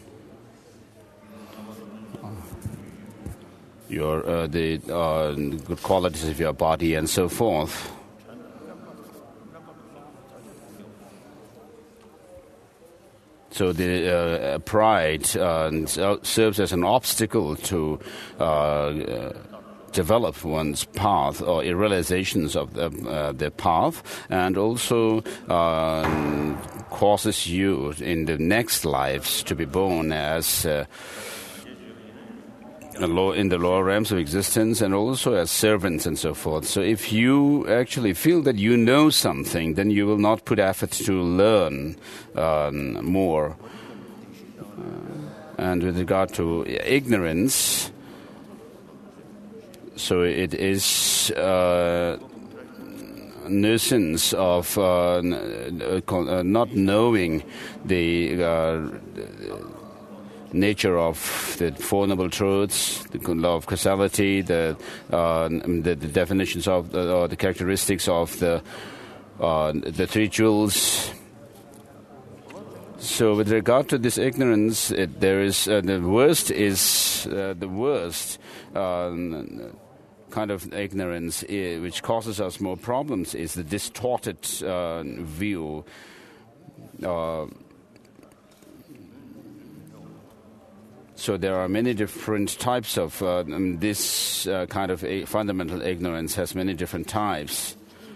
the good qualities of your body and so forth. So the pride serves as an obstacle to develop one's path or realizations of the path, and also causes you in the next lives to be born as in the lower realms of existence, and also as servants and so forth. So if you actually feel that you know something, then you will not put effort to learn more. And with regard to ignorance, so it is nuisance of not knowing the nature of the Four Noble Truths, the law of causality, the definitions of the characteristics of the three jewels. So, with regard to this ignorance, there is the worst kind of ignorance, which causes us more problems, is the distorted view. So there are many different types of this kind of fundamental ignorance has many different types.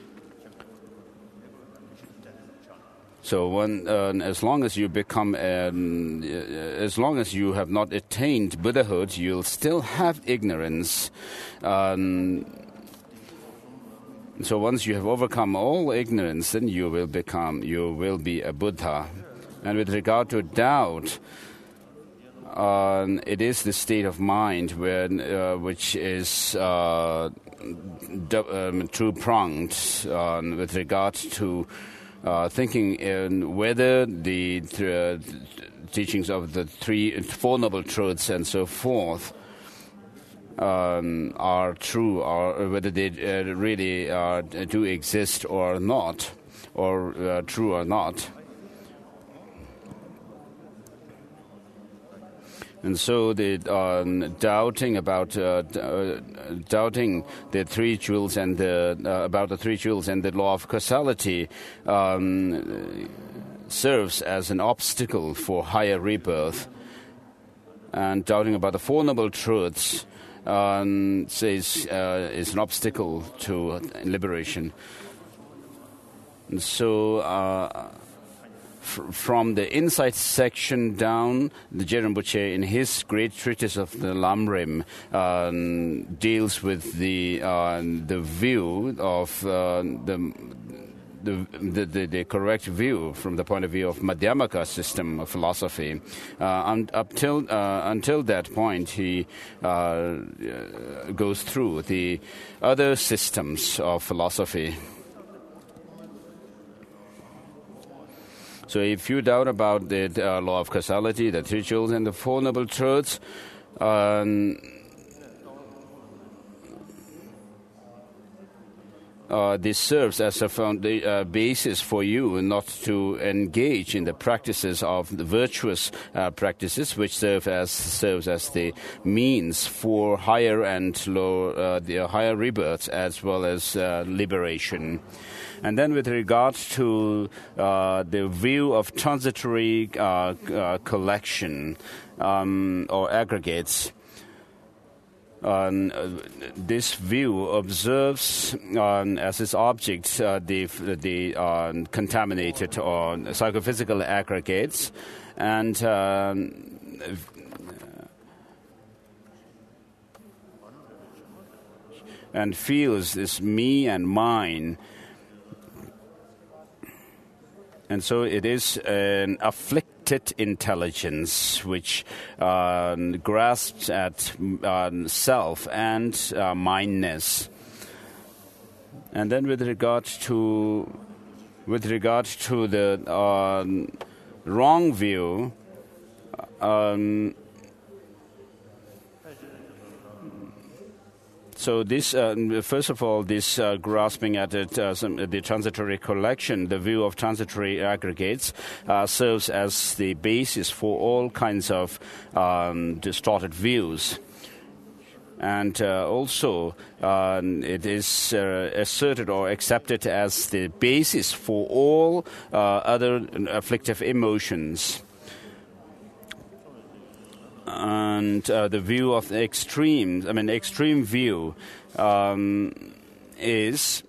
So as long as you become, as long as you have not attained Buddhahood, you'll still have ignorance. So once you have overcome all ignorance, then you will be a Buddha. And with regard to doubt, it is the state of mind which is two-pronged with regard to thinking in whether the teachings of the Four Noble Truths and so forth are true, or whether they really do exist or not, or true or not. And so the doubting the three jewels and about the three jewels and the law of causality serves as an obstacle for higher rebirth. And doubting about the Four Noble Truths is an obstacle to liberation. And so. From the insight section down, the Je Rinpoche, in his great treatise of the Lamrim, deals with the view of the correct view from the point of view of Madhyamaka system of philosophy. Until that point, he goes through the other systems of philosophy. So if you doubt about the law of causality, the three jewels, and the Four Noble Truths, this serves as a basis for you not to engage in the practices of the virtuous practices, which serves as the means for higher and lower, the higher rebirths as well as liberation. And then with regard to the view of transitory collection or aggregates, this view observes as its object the contaminated or psychophysical aggregates and feels this me and mine. And so it is an afflicted intelligence which grasps at self and mindness. And then with regard to the wrong view, so this, first of all, this grasping at it, the transitory collection, the view of transitory aggregates, serves as the basis for all kinds of distorted views. And also, it is asserted or accepted as the basis for all other afflictive emotions. And the view of the extremes, extreme view is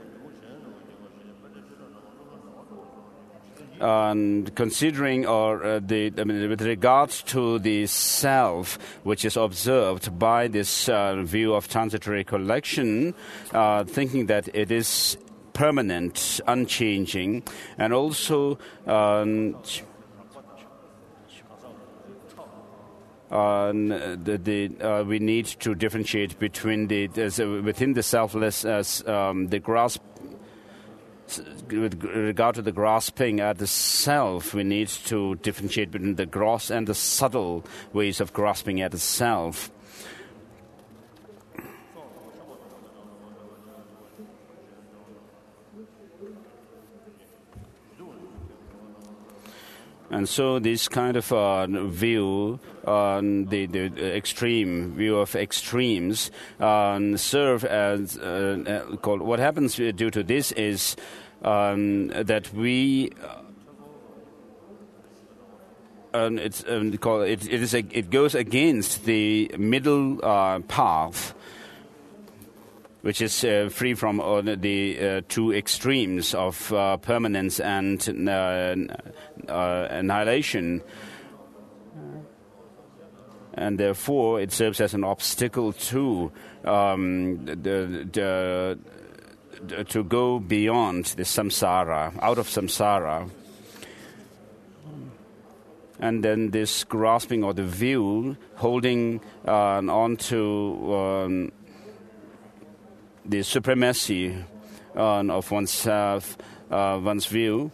considering with regard to the self, which is observed by this view of transitory collection, thinking that it is permanent, unchanging, and also we need to differentiate between within the selfless the grasp. With regard to the grasping at the self, we need to differentiate between the gross and the subtle ways of grasping at the self. And so this kind of view, the extreme view of extremes, serve as called. What happens due to this is that we. It goes against the middle path, which is free from the two extremes of permanence and annihilation. And therefore, it serves as an obstacle to go beyond the samsara, out of samsara. And then this grasping or the view, holding on to the supremacy of oneself, one's view.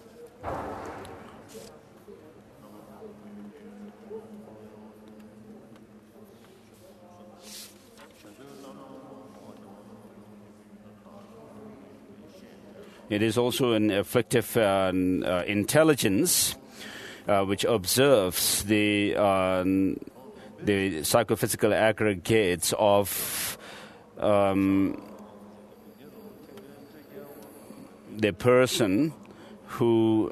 It is also an afflictive intelligence which observes the psychophysical aggregates of the person who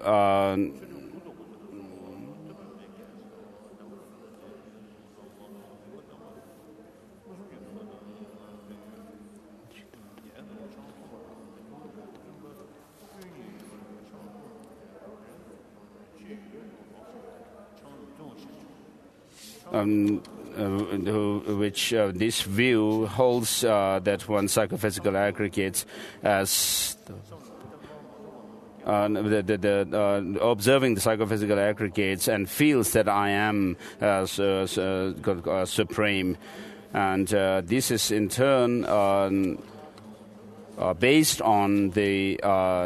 this view holds that one psychophysical aggregates as observing the psychophysical aggregates and feels that I am supreme, and this is in turn based on the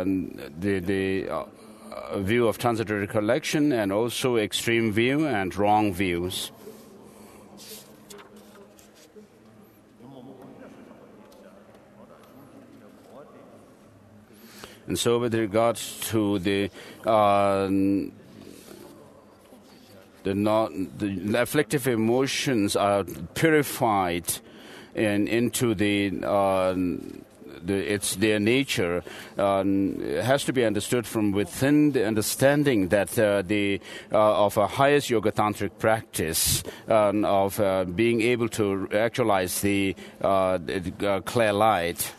view of transitory collection and also extreme view and wrong views. And so with regard to the afflictive emotions are purified into it's their nature. It has to be understood from within the understanding that of a highest yoga tantric practice of being able to actualize the clear light.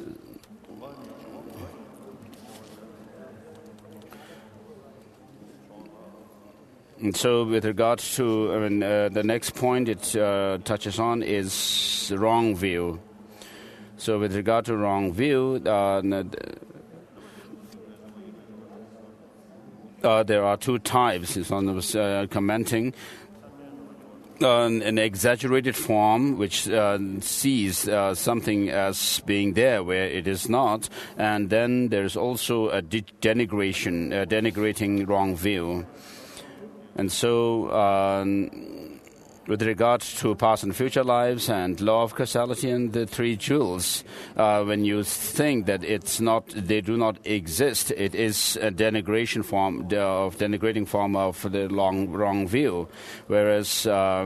And so with regard to the next point it touches on is wrong view. So with regard to wrong view, there are two types. Someone was commenting. An exaggerated form which sees something as being there where it is not. And then there's also a denigrating wrong view. And so with regard to past and future lives and law of causality and the three jewels, when you think that they do not exist, it is a denigrating form of the wrong view. Whereas,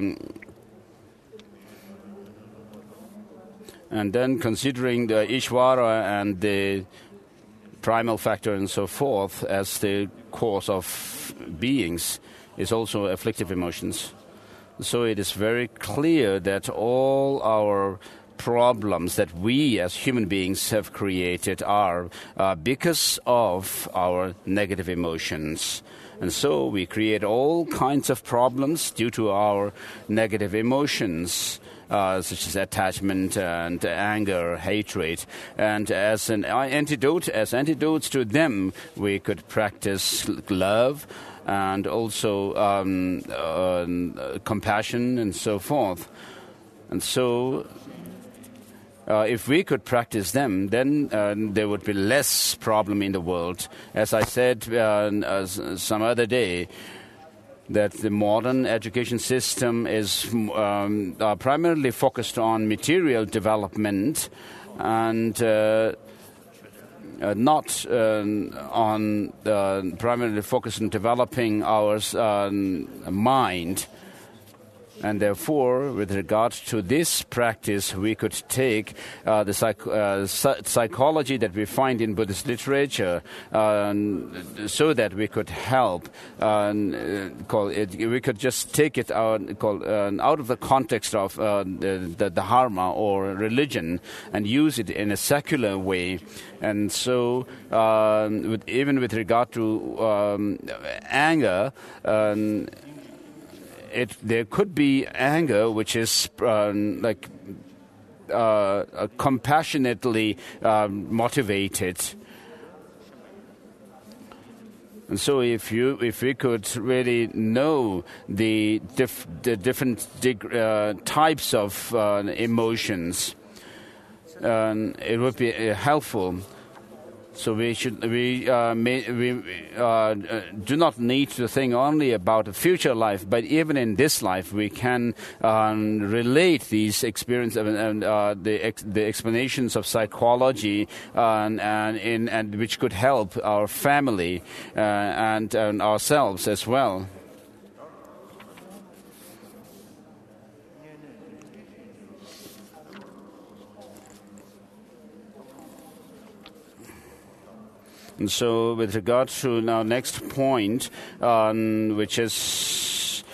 and then considering the Ishvara and the primal factor and so forth as the cause of beings is also afflictive emotions. So it is very clear that all our problems that we as human beings have created are because of our negative emotions. And so we create all kinds of problems due to our negative emotions, such as attachment and anger, hatred. And as antidotes to them, we could practice love, and also compassion and so forth. And so if we could practice them, then there would be less problem in the world. As I said some other day, that the modern education system is primarily focused on material development and not on primarily focused on developing our mind. And therefore, with regard to this practice, we could take the psychology that we find in Buddhist literature so that we could help, we could just take it out of the context of the dharma or religion and use it in a secular way. And so, even with regard to anger, there could be anger which is compassionately motivated. And so if we could really know the different types of emotions, it would be helpful. So we do not need to think only about a future life, but even in this life, we can relate these experiences and the explanations of psychology, and which could help our family and ourselves as well. And so with regard to our next point, which is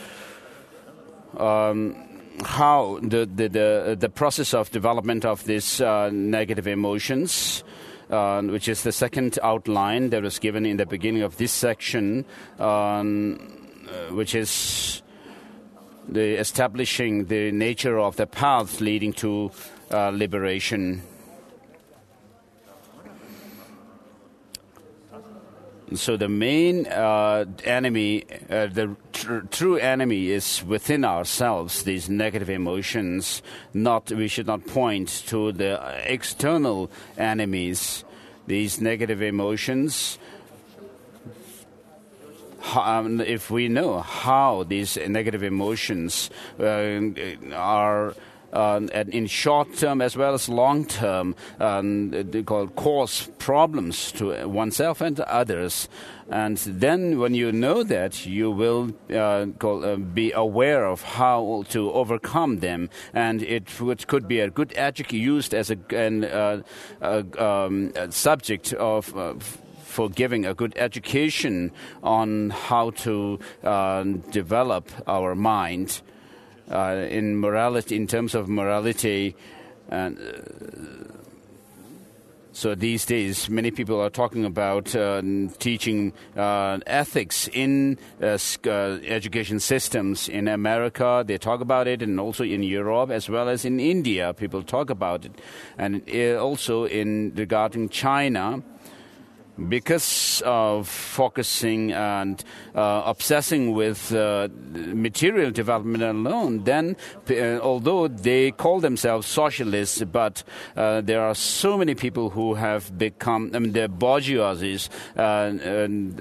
how the process of development of these negative emotions, which is the second outline that was given in the beginning of this section, which is the establishing the nature of the path leading to liberation. So the main enemy, the true enemy is within ourselves, these negative emotions. We should not point to the external enemies. These negative emotions, if we know how these negative emotions are and in short term as well as long term, they cause problems to oneself and to others. And then when you know that, you will be aware of how to overcome them. And it could be a good used as a subject of for giving a good education on how to develop our mind in morality, in terms of morality. So these days, many people are talking about teaching ethics in education systems. In America, they talk about it, and also in Europe as well as in India, people talk about it. And also in regarding China, because of focusing and obsessing with material development alone, then although they call themselves socialists, but there are so many people who have become, they're bourgeoisies and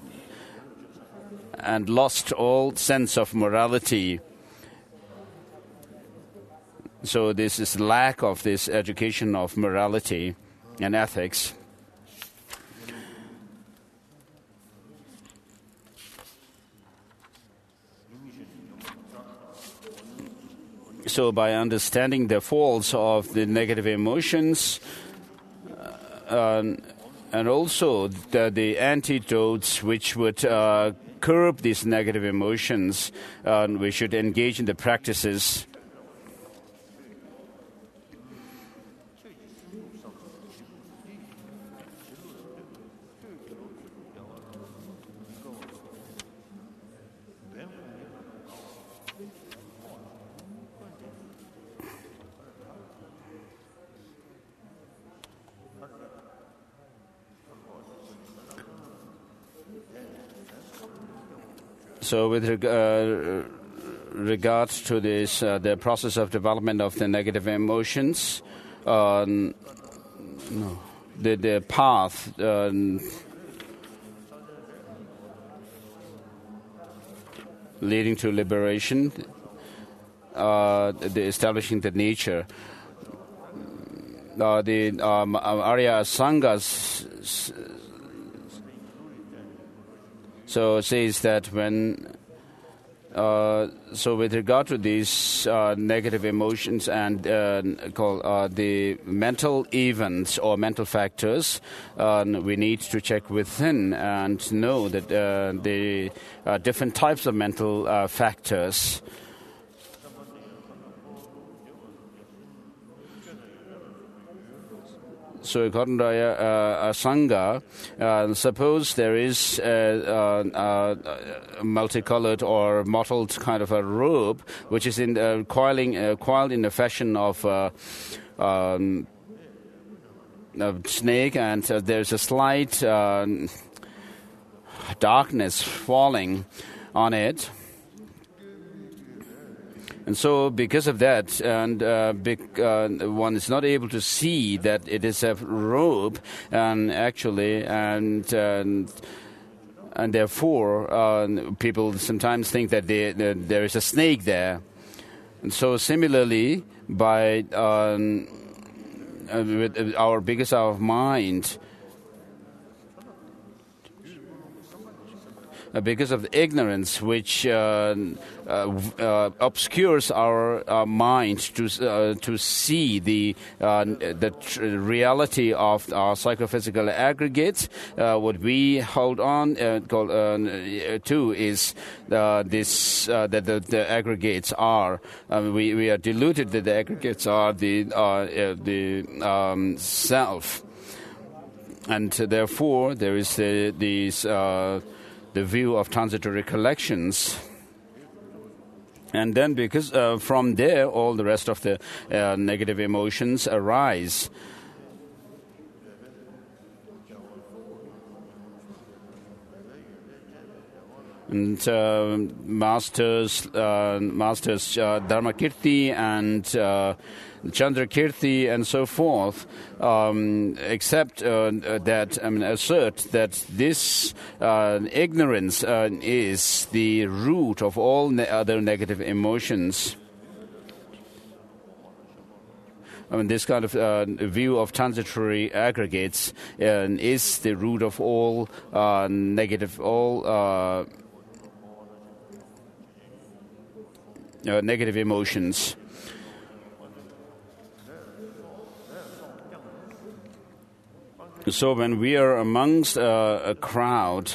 lost all sense of morality. So this is lack of this education of morality and ethics. So by understanding the faults of the negative emotions and also the antidotes which would curb these negative emotions, we should engage in the practices. So with regard to this, the process of development of the negative emotions, the path leading to liberation, the establishing the nature. The Arya Asangas so says that when so with regard to these negative emotions and the mental events or mental factors, we need to check within and know that the different types of mental factors. So according to Asanga, suppose there is a multicolored or mottled kind of a robe, which is in coiled in the fashion of a snake, and there's a slight darkness falling on it. And so because of that, and one is not able to see that it is a robe, and actually, and therefore people sometimes think that there is a snake there. And so similarly, by with our biggest hour of mind, because of the ignorance which obscures our mind to see the reality of our psychophysical aggregates, what we hold on to is this that the aggregates are. We are deluded that the aggregates are the self, and therefore there is the view of transitory collections. And then because from there all the rest of the negative emotions arise. And masters Dharmakirti and Chandrakirti and so forth accept that, assert that this ignorance is the root of all other negative emotions. this kind of view of transitory aggregates is the root of all negative emotions. So when we are amongst a crowd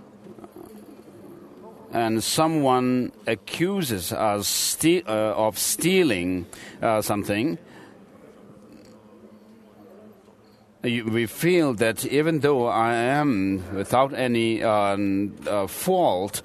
and someone accuses us of stealing something, we feel that even though I am without any fault,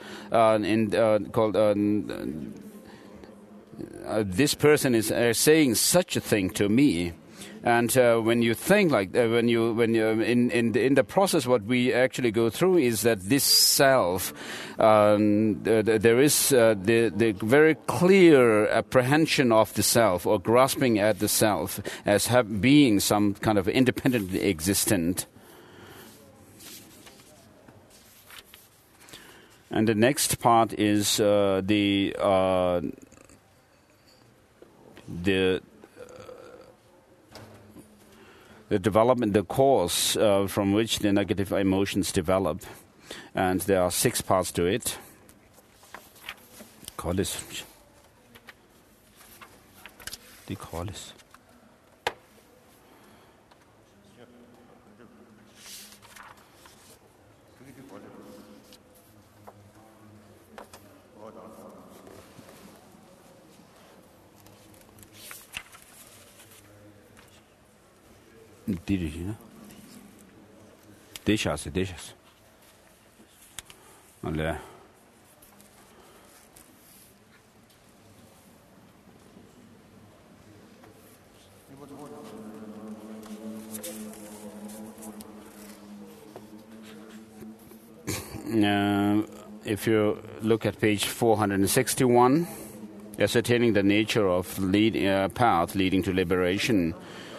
this person is saying such a thing to me. And when you think like when you in the process, what we actually go through is that this self, there is the very clear apprehension of the self, or grasping at the self as being some kind of independently existent. And the next part is the development, the cause from which the negative emotions develop. And there are 6 parts to it. Deshas. Alle. If you look at page 461, ascertaining the nature of path leading to liberation.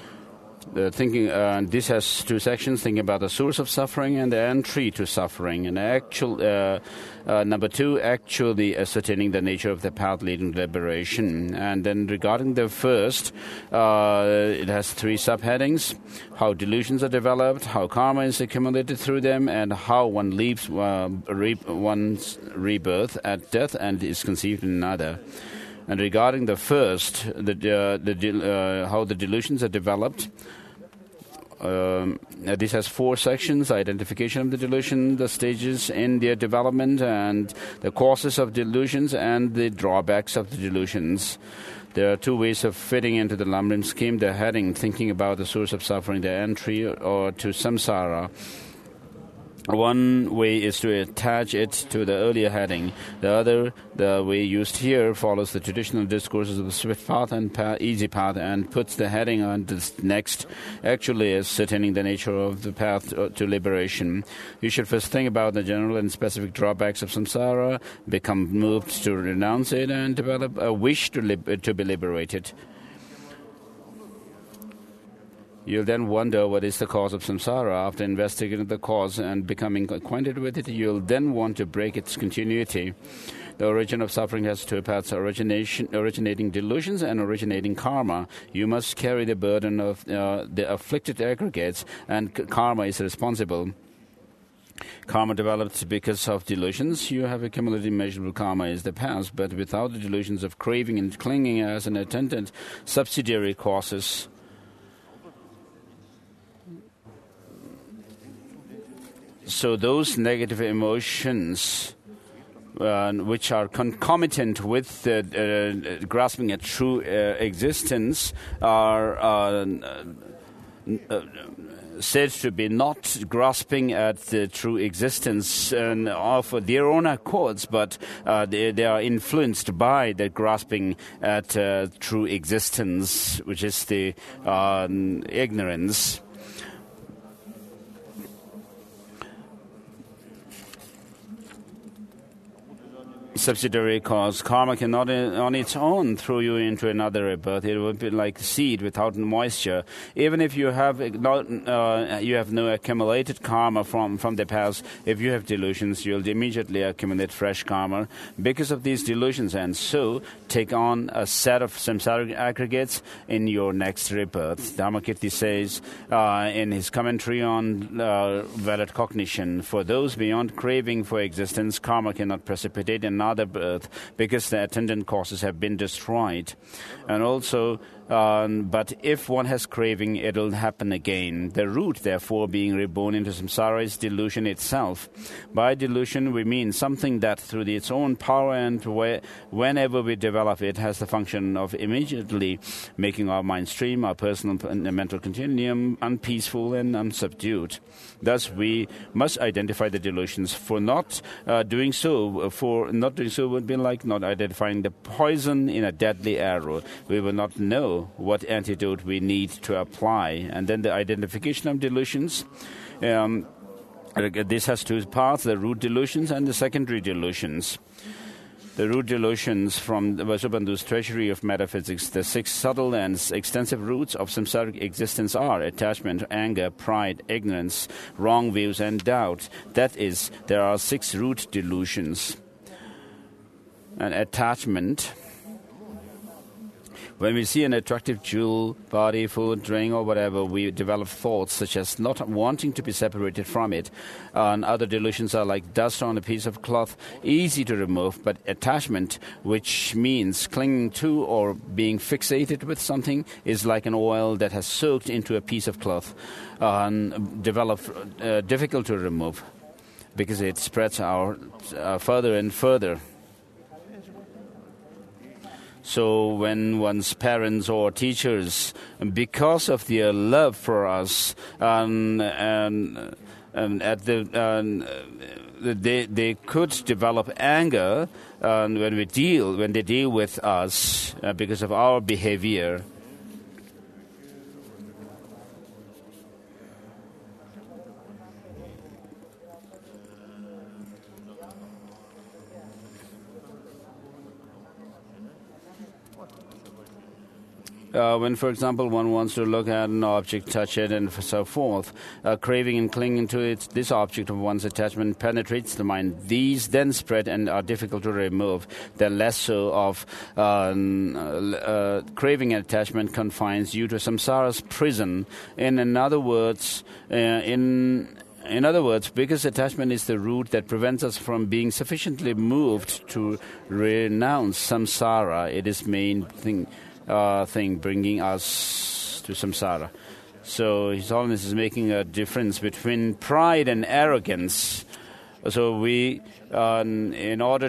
This has 2 sections, thinking about the source of suffering and the entry to suffering. And number 2, actually ascertaining the nature of the path leading to liberation. And then regarding the first, it has 3 subheadings: how delusions are developed, how karma is accumulated through them, and how one leaves one's rebirth at death and is conceived in another. And regarding the first, how the delusions are developed, this has 4 sections: identification of the delusion, the stages in their development, and the causes of delusions and the drawbacks of the delusions. There are 2 ways of fitting into the Lamrim scheme: the heading, thinking about the source of suffering, the entry or to samsara. One way is to attach it to the earlier heading. The other, the way used here, follows the traditional discourses of the swift path and easy path and puts the heading on the next, actually ascertaining the nature of the path to liberation. You should first think about the general and specific drawbacks of samsara, become moved to renounce it, and develop a wish to be liberated. You'll then wonder what is the cause of samsara. After investigating the cause and becoming acquainted with it, you'll then want to break its continuity. The origin of suffering has 2 paths: originating delusions and originating karma. You must carry the burden of the afflicted aggregates, and karma is responsible. Karma developed because of delusions. You have accumulated immeasurable karma is the past, but without the delusions of craving and clinging as an attendant subsidiary causes. So those negative emotions, which are concomitant with grasping at true existence, are said to be not grasping at the true existence of their own accords, but they are influenced by the grasping at true existence, which is the ignorance. subsidiary cause. Karma cannot on its own throw you into another rebirth. It would be like seed without moisture. Even if you have no accumulated karma from the past, if you have delusions, you'll immediately accumulate fresh karma because of these delusions, and so take on a set of samsaric aggregates in your next rebirth. Dharmakirti says in his commentary on valid cognition, for those beyond craving for existence, karma cannot precipitate another birth because the attendant causes have been destroyed. And also, but if one has craving, it will happen again. The root, therefore, being reborn into samsara is delusion itself. By delusion, we mean something that through its own power and whenever we develop it, has the function of immediately making our mind stream, our personal and mental continuum unpeaceful and unsubdued. Thus, we must identify the delusions. For not doing so would be like not identifying the poison in a deadly arrow. We will not know what antidote we need to apply. And then the identification of delusions. This has two parts, the root delusions and the secondary delusions. The root delusions from Vasubandhu's Treasury of Metaphysics, the 6 subtle and extensive roots of samsaric existence are attachment, anger, pride, ignorance, wrong views, and doubt. That is, there are 6 root delusions. And attachment. When we see an attractive jewel, body, food, drink, or whatever, we develop thoughts such as not wanting to be separated from it. And other delusions are like dust on a piece of cloth, easy to remove, but attachment, which means clinging to or being fixated with something, is like an oil that has soaked into a piece of cloth and difficult to remove because it spreads out further and further. So when one's parents or teachers, because of their love for us, they could develop anger when they deal with us because of our behavior. When, for example, one wants to look at an object, touch it, and so forth, craving and clinging to it, this object of one's attachment penetrates the mind. These then spread and are difficult to remove. The less so of craving and attachment confines you to samsara's prison. In other words, because attachment is the root that prevents us from being sufficiently moved to renounce samsara, it is main thing bringing us to samsara. So His Holiness is making a difference between pride and arrogance. So we, in order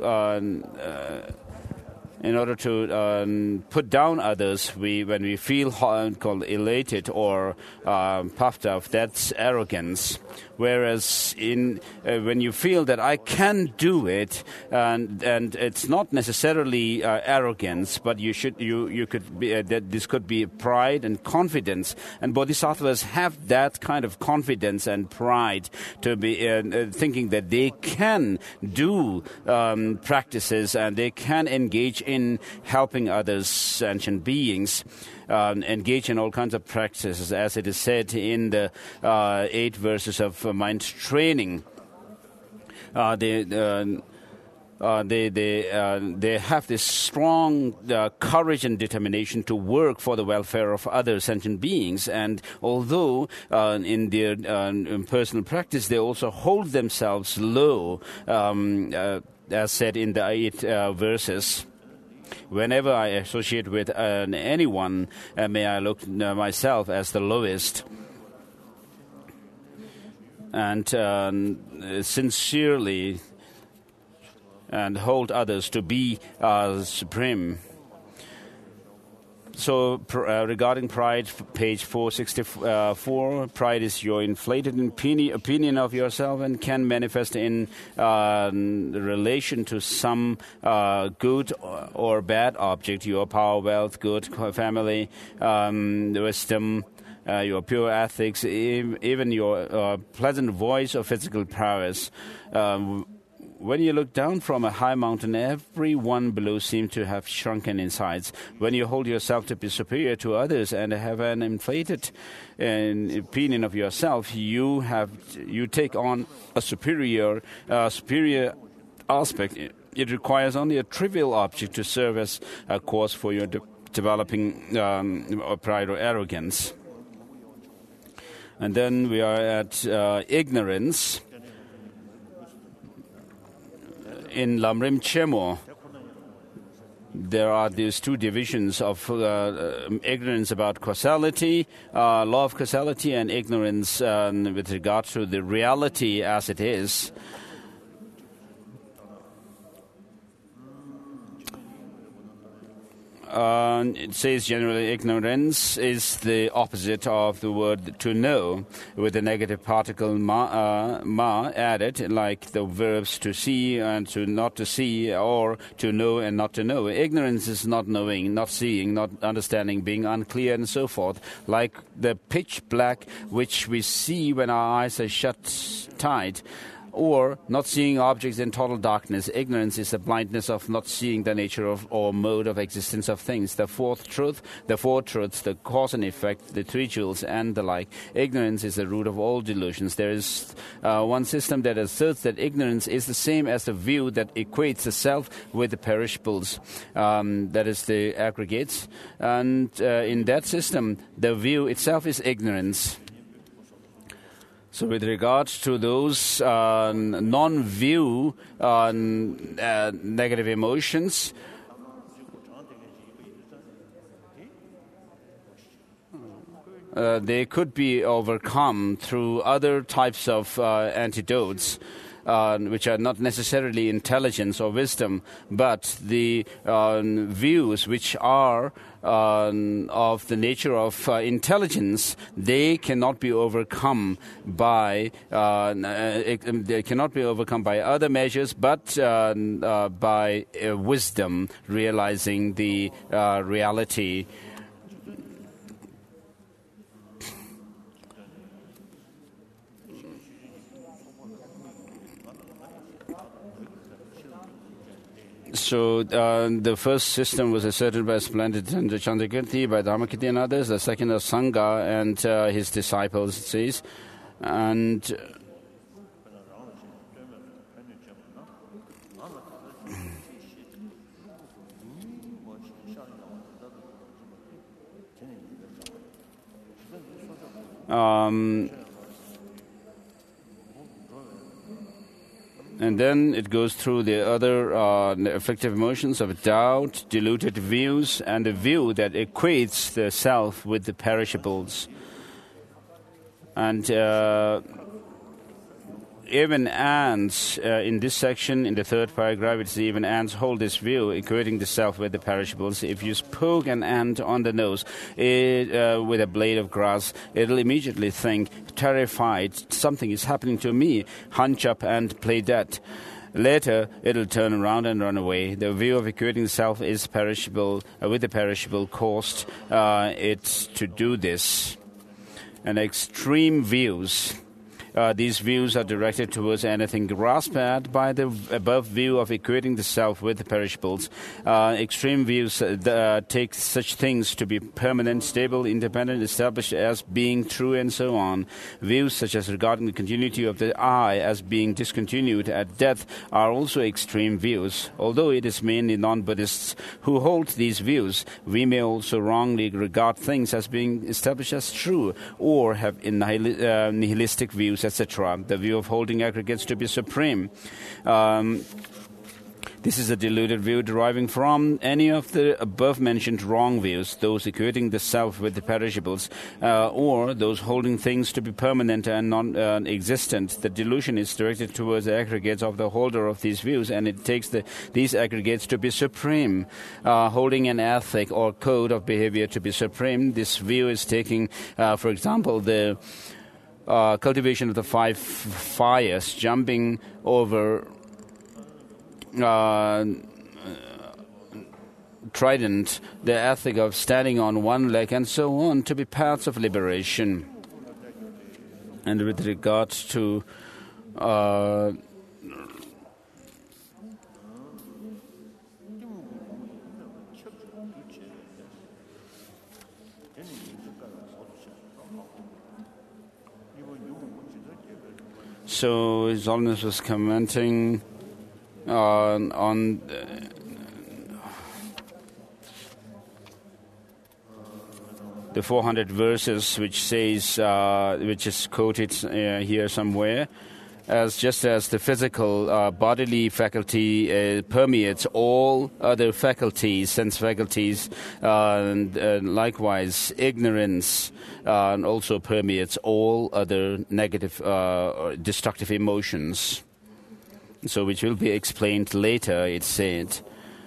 to put down others, when we feel called elated or puffed up, that's arrogance. Whereas when you feel that I can do it, and it's not necessarily arrogance, but this could be pride and confidence. And bodhisattvas have that kind of confidence and pride to be thinking that they can do practices and they can engage in helping others, sentient beings. Engage in all kinds of practices, as it is said in the 8 verses of mind training. They have this strong courage and determination to work for the welfare of other sentient beings. And although in their personal practice they also hold themselves low, as said in the 8 verses. Whenever I associate with anyone, may I look myself as the lowest and sincerely and hold others to be supreme. So regarding pride, page 464, pride is your inflated opinion of yourself and can manifest in relation to some good or bad object, your power, wealth, good family, wisdom, your pure ethics, even your pleasant voice or physical prowess. When you look down from a high mountain, everyone below seems to have shrunken in size. When you hold yourself to be superior to others and have an inflated opinion of yourself, you take on a superior aspect. It requires only a trivial object to serve as a cause for your developing pride or arrogance. And then we are at ignorance. In Lamrim Chemo, there are these two divisions of ignorance about causality, law of causality, and ignorance with regard to the reality as it is. It says generally ignorance is the opposite of the word to know, with the negative particle ma added, like the verbs to see and to not to see, or to know and not to know. Ignorance is not knowing, not seeing, not understanding, being unclear, and so forth, like the pitch black which we see when our eyes are shut tight, or not seeing objects in total darkness. Ignorance is the blindness of not seeing the nature of or mode of existence of things. The four truths, the cause and effect, the three jewels, and the like. Ignorance is the root of all delusions. There is one system that asserts that ignorance is the same as the view that equates the self with the perishables, that is the aggregates. And in that system, the view itself is ignorance. So with regard to those non-view negative emotions, they could be overcome through other types of antidotes, which are not necessarily intelligence or wisdom, but the views which are of the nature of intelligence. They cannot be overcome by other measures, but by wisdom, realizing the reality. So the first system was asserted by Splendid Chandrakirti, by Dharmakirti and others. The second is Sangha and his disciples, it says. And and then it goes through the other afflictive emotions of doubt, diluted views, and a view that equates the self with the perishables. And even ants, in this section, in the third paragraph, it's even ants hold this view, equating the self with the perishables. If you poke an ant on the nose with a blade of grass, it'll immediately think, terrified, something is happening to me, hunch up and play dead. Later, it'll turn around and run away. The view of equating the self is perishable, with the perishable caused it to do this. And extreme views. These views are directed towards anything grasped at by the above view of equating the self with the perishables. Extreme views take such things to be permanent, stable, independent, established as being true, and so on. Views such as regarding the continuity of the I as being discontinued at death are also extreme views. Although it is mainly non-Buddhists who hold these views, we may also wrongly regard things as being established as true, or have nihilistic views, etc. The view of holding aggregates to be supreme. This is a deluded view deriving from any of the above-mentioned wrong views, those equating the self with the perishables, or those holding things to be permanent and non-existent. The delusion is directed towards the aggregates of the holder of these views, and it takes these aggregates to be supreme. Holding an ethic or code of behavior to be supreme, this view is taking, for example, the cultivation of the 5 fires, jumping over trident, the ethic of standing on one leg, and so on, to be paths of liberation. And with regard to So His Holiness was commenting on the 400 verses, which says, which is quoted here somewhere, just as the physical bodily faculty permeates all other faculties, sense faculties, and likewise ignorance also permeates all other negative or destructive emotions. So which will be explained later, it's said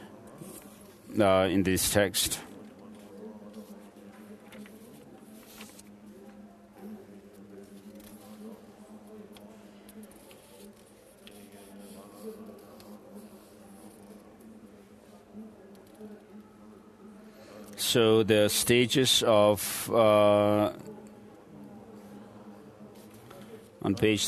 in this text. So the stages of, on page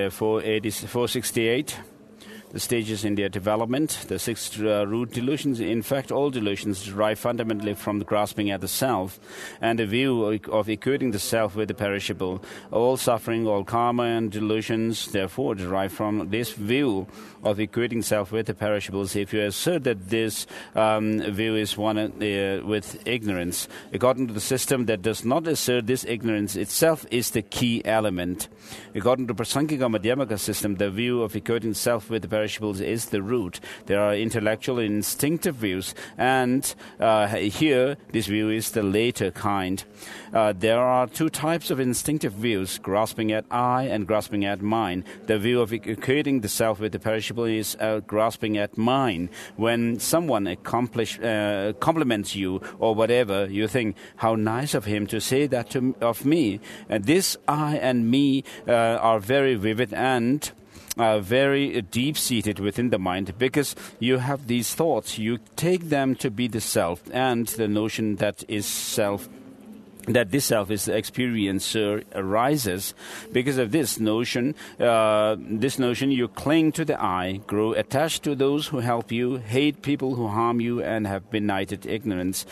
468, the stages in their development, the 6 root delusions. In fact, all delusions derive fundamentally from the grasping at the self and the view of equating the self with the perishable. All suffering, all karma and delusions, therefore, derive from this view of equating self with the perishables. If you assert that this view is one with ignorance, according to the system that does not assert this, ignorance itself is the key element. According to Prasangika Madhyamaka system, the view of equating self with the perishables is the root. There are intellectual and instinctive views, and here this view is the later kind. There are 2 types of instinctive views, grasping at I and grasping at mine. The view of equating the self with the perishable is grasping at mine. When someone compliments you or whatever, you think, how nice of him to say that of me. And this I and me are very vivid and very deep-seated within the mind, because you have these thoughts. You take them to be the self, and the notion that is self, that this self is the experiencer, arises. Because of this notion, you cling to the I, grow attached to those who help you, hate people who harm you, and have benighted ignorance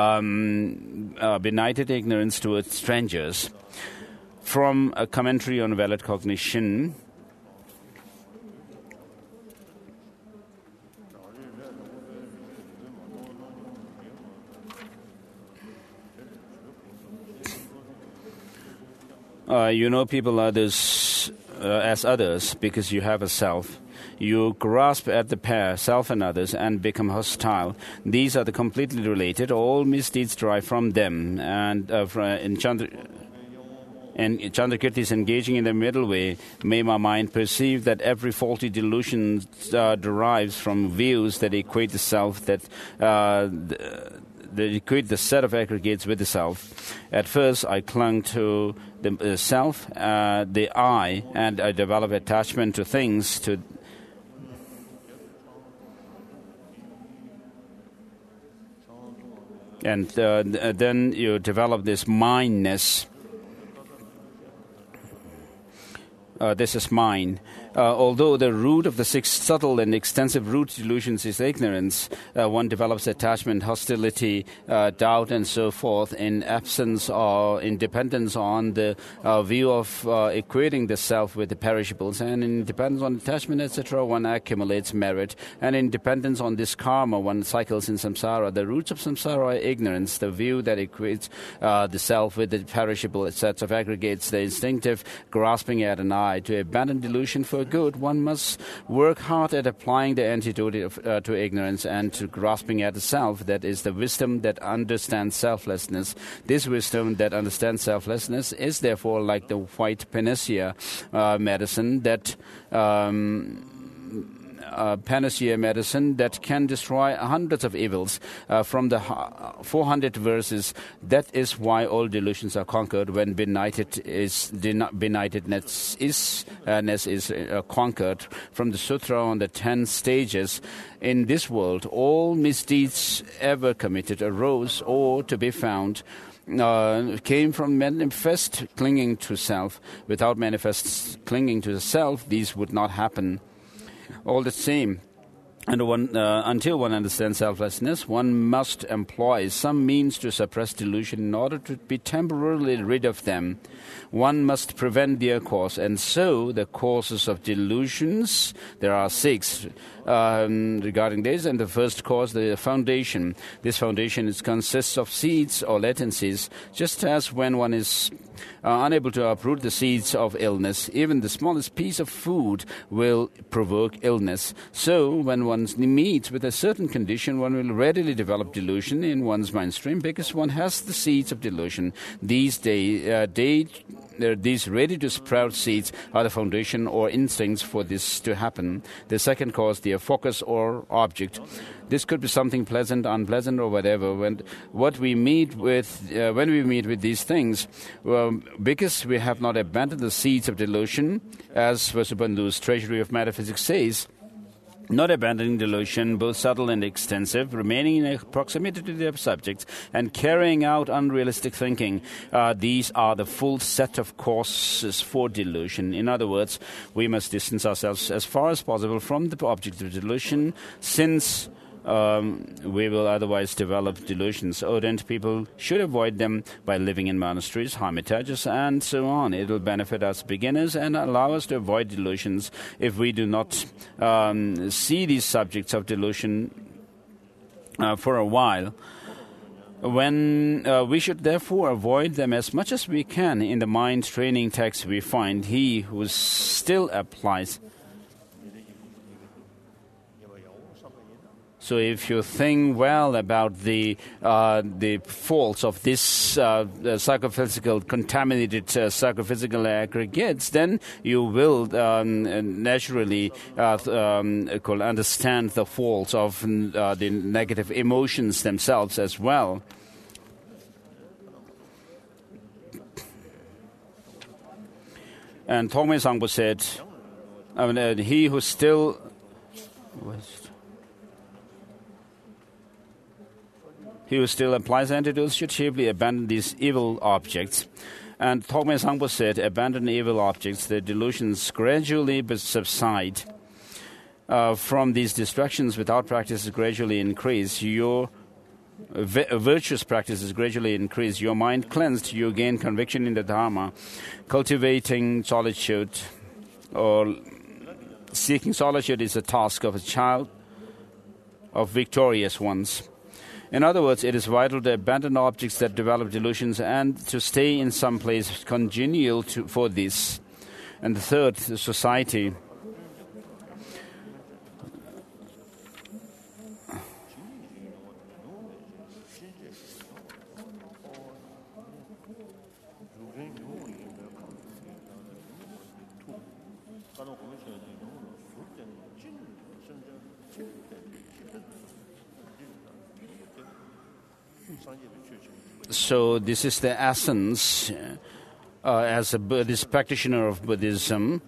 towards strangers. From a commentary on valid cognition, you know people others as others because you have a self. You grasp at the pair, self and others, and become hostile. These are the completely related. All misdeeds derive from them. And in Chandrakirti is engaging in the middle way. May my mind perceive that every faulty delusion derives from views that equate the self, that equate the set of aggregates with the self. At first, I clung to the self, the I, and I developed attachment to things, and then you develop this mindness. This is mine. Although the root of the 6 subtle and extensive root delusions is ignorance, one develops attachment, hostility, doubt, and so forth in absence or in dependence on the view of equating the self with the perishables. And in dependence on attachment, etc., one accumulates merit. And in dependence on this karma, one cycles in samsara. The roots of samsara are ignorance, the view that equates the self with the perishable sets of aggregates, the instinctive grasping at an I. To abandon delusion for good, one must work hard at applying the antidote to ignorance and to grasping at the self, that is the wisdom that understands selflessness. This wisdom that understands selflessness is therefore like the white panacea medicine that panacea medicine that can destroy hundreds of evils. From the 400 verses, that is why all delusions are conquered when benightedness is conquered. From the sutra on the 10 stages, in this world, all misdeeds ever committed arose or to be found came from manifest clinging to self. Without manifest clinging to the self, these would not happen. All the same, And until one understands selflessness, one must employ some means to suppress delusion in order to be temporarily rid of them. One must prevent their cause. And so the causes of delusions, there are 6 regarding this. And the first cause, the foundation. This foundation consists of seeds or latencies, just as when one is unable to uproot the seeds of illness, even the smallest piece of food will provoke illness. So when one meets with a certain condition, one will readily develop delusion in one's mind stream because one has the seeds of delusion. These ready to sprout seeds are the foundation or instincts for this to happen. The second cause, the focus or object. This could be something pleasant, unpleasant, or whatever. When we meet with these things, because we have not abandoned the seeds of delusion, as Vasubandhu's Treasury of Metaphysics says, not abandoning delusion, both subtle and extensive, remaining in proximity to their subjects, and carrying out unrealistic thinking. These are the full set of causes for delusion. In other words, we must distance ourselves as far as possible from the object of delusion, since we will otherwise develop delusions. Ardent people should avoid them by living in monasteries, hermitages, and so on. It will benefit us beginners and allow us to avoid delusions if we do not see these subjects of delusion for a while. We should therefore avoid them as much as we can. In the mind training text, we find he who still applies. So if you think well about the faults of this psychophysical, contaminated psychophysical aggregates, then you will naturally understand the faults of the negative emotions themselves as well. And Tongmei Sangpo said, he who still... He who still applies antidotes should chiefly abandon these evil objects. And Tongmei Sangpo said, abandon evil objects, the delusions gradually subside. From these distractions, without practices gradually increase, your virtuous practices gradually increase, your mind cleansed, you gain conviction in the Dharma. Cultivating solitude or seeking solitude is a task of a child of victorious ones. In other words, it is vital to abandon objects that develop delusions and to stay in some place congenial for this. And the third, the society. So this is the essence. As a Buddhist practitioner of Buddhism,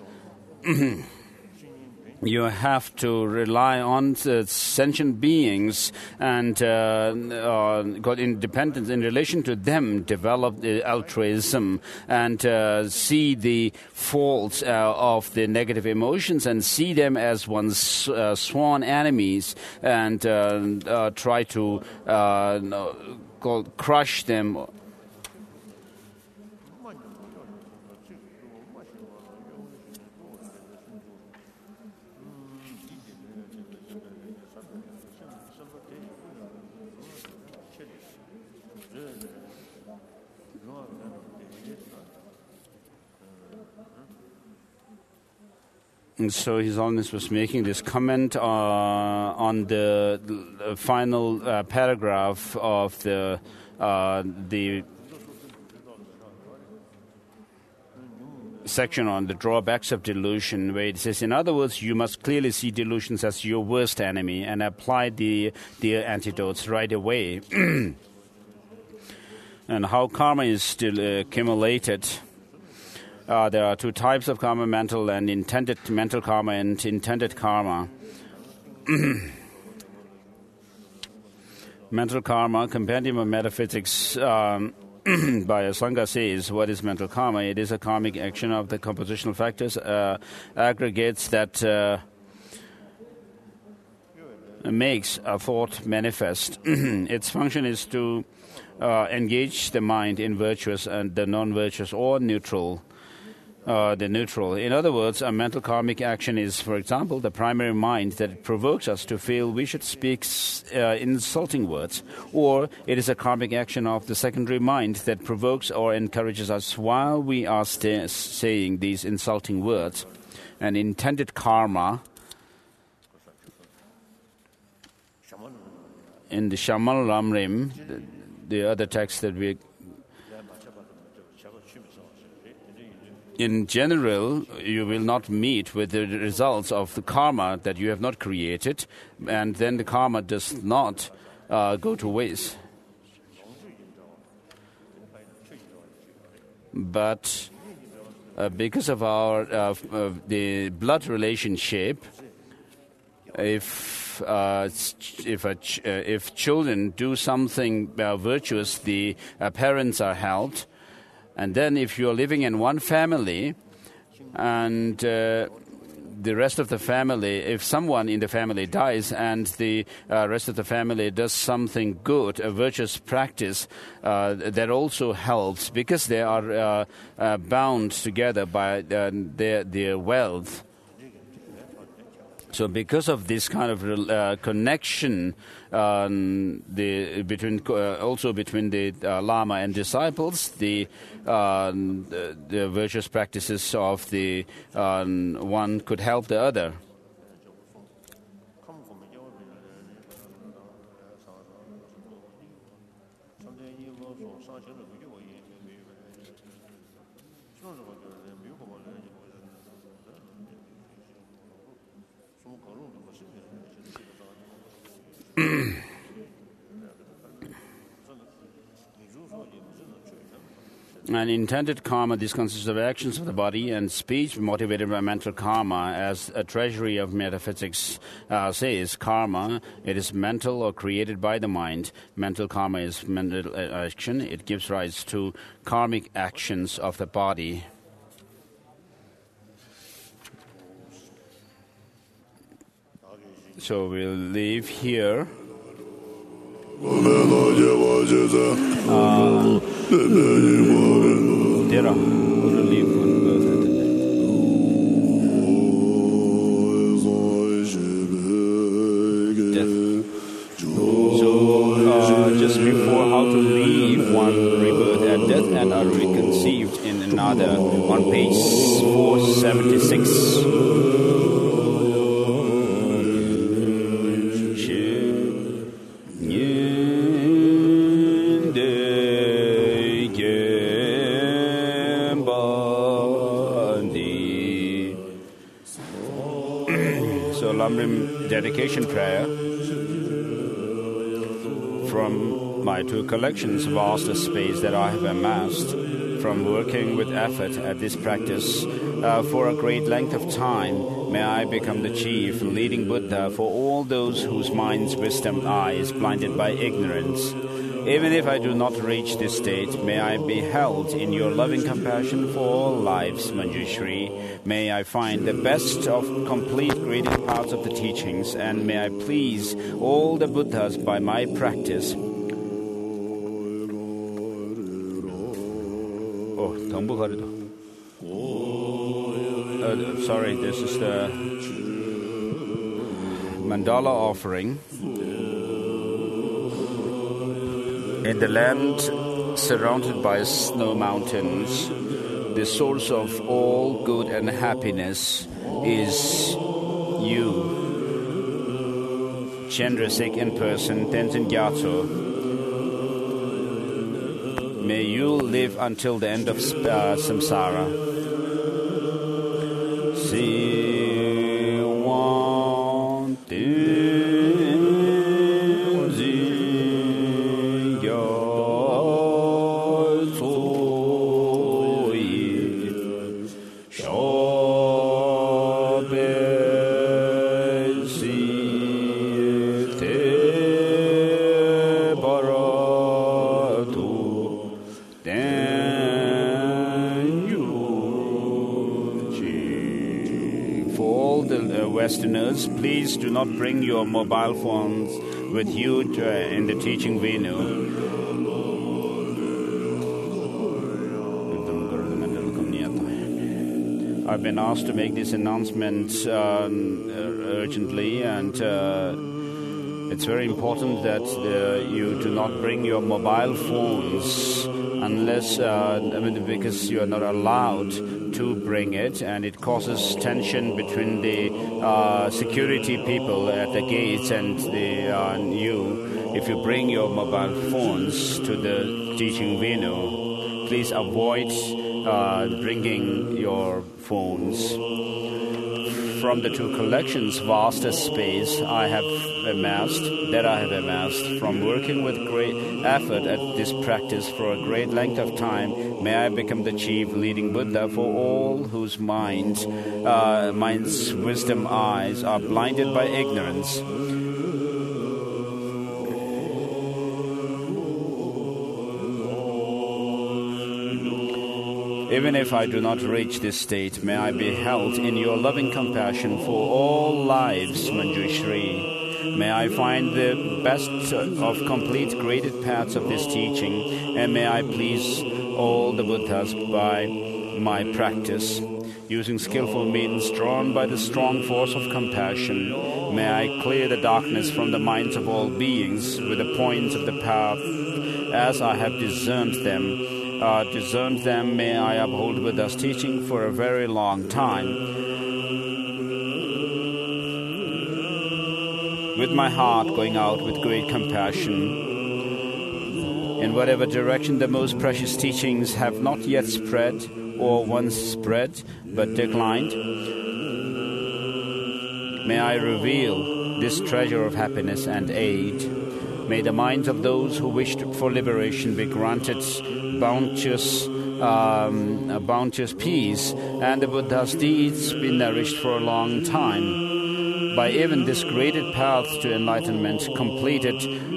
you have to rely on sentient beings and got independence in relation to them, develop altruism and see the faults of the negative emotions and see them as one's sworn enemies and try to crush them. And so His Holiness was making this comment on the final paragraph of the section on the drawbacks of delusion, where it says, in other words, you must clearly see delusions as your worst enemy and apply the antidotes right away. And how karma is still accumulated. There are two types of karma, mental and intended, mental karma and intended karma. Mental karma, Compendium of Metaphysics by Asanga says, what is mental karma? It is a karmic action of the compositional factors, aggregates that makes a thought manifest. Its function is to engage the mind in virtuous and the non-virtuous or neutral. The neutral. In other words, a mental karmic action is, for example, the primary mind that provokes us to feel we should speak insulting words, or it is a karmic action of the secondary mind that provokes or encourages us while we are saying these insulting words. An intended karma in the Shamal Lamrim, the other text that we... In general, you will not meet with the results of the karma that you have not created, and then the karma does not go to waste. But because of our the blood relationship, if children do something virtuous, the parents are helped. And then if you're living in one family and the rest of the family, if someone in the family dies and the rest of the family does something good, a virtuous practice, that also helps because they are bound together by their wealth. So because of this kind of connection between the Lama and disciples, the virtuous practices of the one could help the other. An intended karma, this consists of actions of the body and speech motivated by mental karma. As a treasury of metaphysics says, karma, it is mental or created by the mind. Mental karma is mental action. It gives rise to karmic actions of the body. So we'll leave here. Dera, we'll leave one death. So just before how to leave one rebirth and death and are reconceived in another on page 476. Dedication prayer from my two collections, vast space that I have amassed from working with effort at this practice for a great length of time. May I become the chief leading Buddha for all those whose minds' wisdom eye is blinded by ignorance. Even if I do not reach this state, may I be held in your loving compassion for all lives, Manjushri. May I find the best of complete greeting parts of the teachings, and may I please all the Buddhas by my practice. Oh, Tangbukharido. Sorry, this is the mandala offering. In the land surrounded by snow mountains, the source of all good and happiness is you. Chandrasek in person, Tenzin Gyatso. May you live until the end of samsara. Then you Westerners, please do not bring your mobile phones with you in the teaching venue. I've been asked to make this announcement urgently, and it's very important that you do not bring your mobile phones unless, because you are not allowed to bring it, and it causes tension between the security people at the gates and you. If you bring your mobile phones to the teaching venue, please avoid bringing your phones. From the two collections, vast space I have amassed from working with great effort at this practice for a great length of time, may I become the chief leading Buddha for all whose mind's wisdom eyes are blinded by ignorance. Even if I do not reach this state, may I be held in your loving compassion for all lives, Manjushri. May I find the best of complete graded paths of this teaching, and may I please all the Buddhas by my practice. Using skillful means drawn by the strong force of compassion, may I clear the darkness from the minds of all beings with the points of the path as I have discerned them. May I uphold Buddha's teaching for a very long time. With my heart going out with great compassion, in whatever direction the most precious teachings have not yet spread, or once spread but declined, may I reveal this treasure of happiness and aid. May the minds of those who wish for liberation be granted bounteous peace, and the Buddha's deeds be nourished for a long time. By even this graded path to enlightenment completed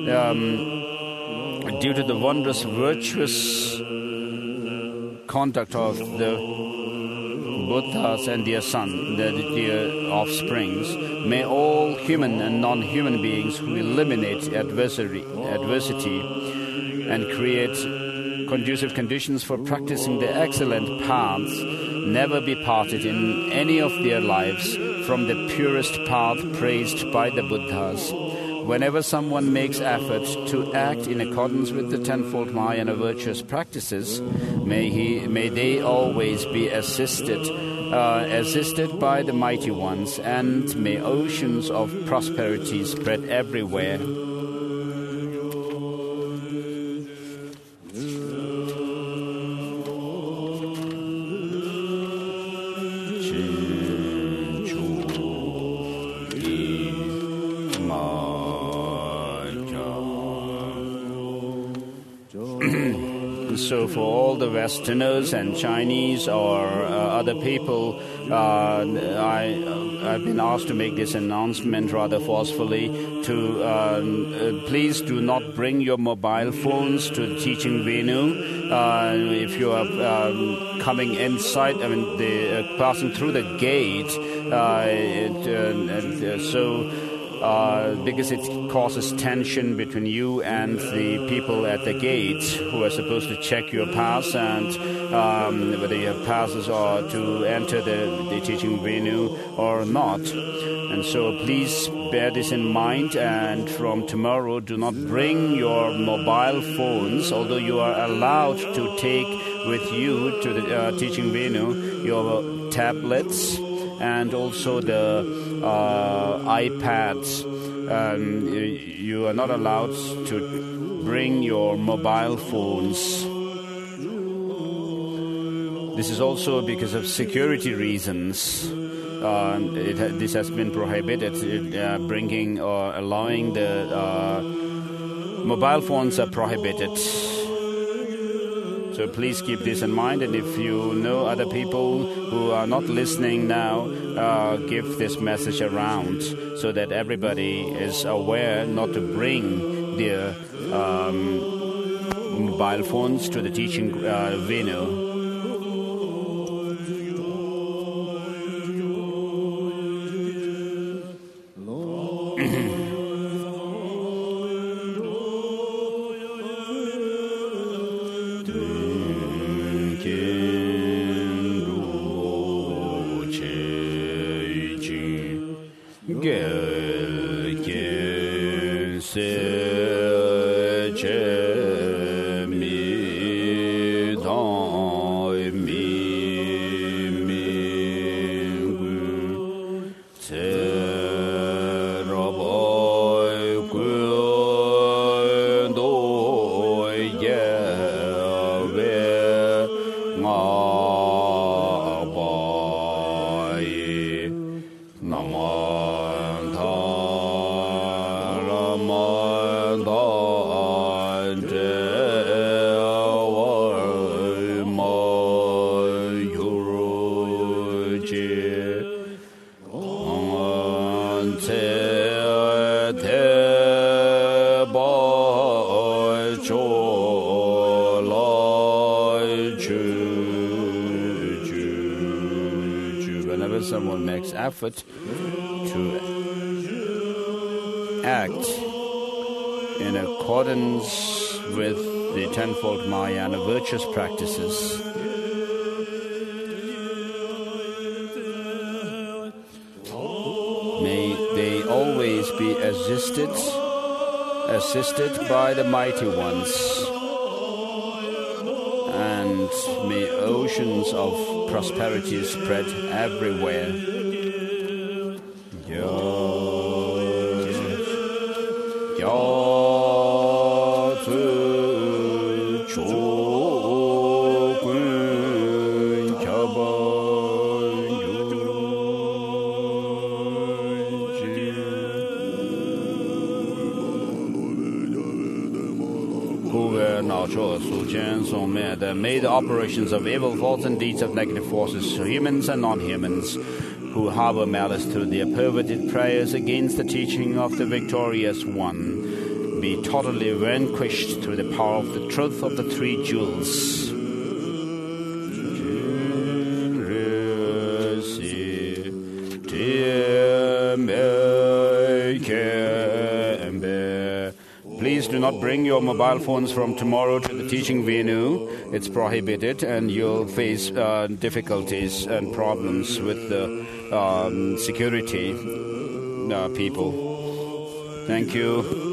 due to the wondrous virtuous conduct of the Buddhas and their offsprings, may all human and non-human beings who eliminate adversity and create conducive conditions for practicing the excellent paths never be parted in any of their lives from the purest path praised by the Buddhas. Whenever someone makes effort to act in accordance with the tenfold Mahayana virtuous practices, may they always be assisted by the mighty ones, and may oceans of prosperity spread everywhere. So for all the Westerners and Chinese or other people, I've been asked to make this announcement rather forcefully to please do not bring your mobile phones to the teaching venue. If you are coming inside, passing through the gate, because it causes tension between you and the people at the gate who are supposed to check your pass and whether you have passes or to enter the teaching venue or not. And so please bear this in mind, and from tomorrow do not bring your mobile phones, although you are allowed to take with you to the teaching venue your tablets and also the iPads. You are not allowed to bring your mobile phones. This is also because of security reasons. This has been prohibited. Bringing or allowing the mobile phones are prohibited. So please keep this in mind, and if you know other people who are not listening now, give this message around so that everybody is aware not to bring their mobile phones to the teaching venue. Whenever someone makes effort to act in accordance with the tenfold Mahayana virtuous practices, may they always be assisted by the mighty ones, and may oceans of prosperity spread everywhere. May the operations of evil thoughts and deeds of negative forces, humans and non-humans, who harbor malice through their perverted prayers against the teaching of the victorious one, be totally vanquished through the power of the truth of the three jewels. Please do not bring your mobile phones from tomorrow to the teaching venue. It's prohibited, and you'll face difficulties and problems with the security people. Thank you.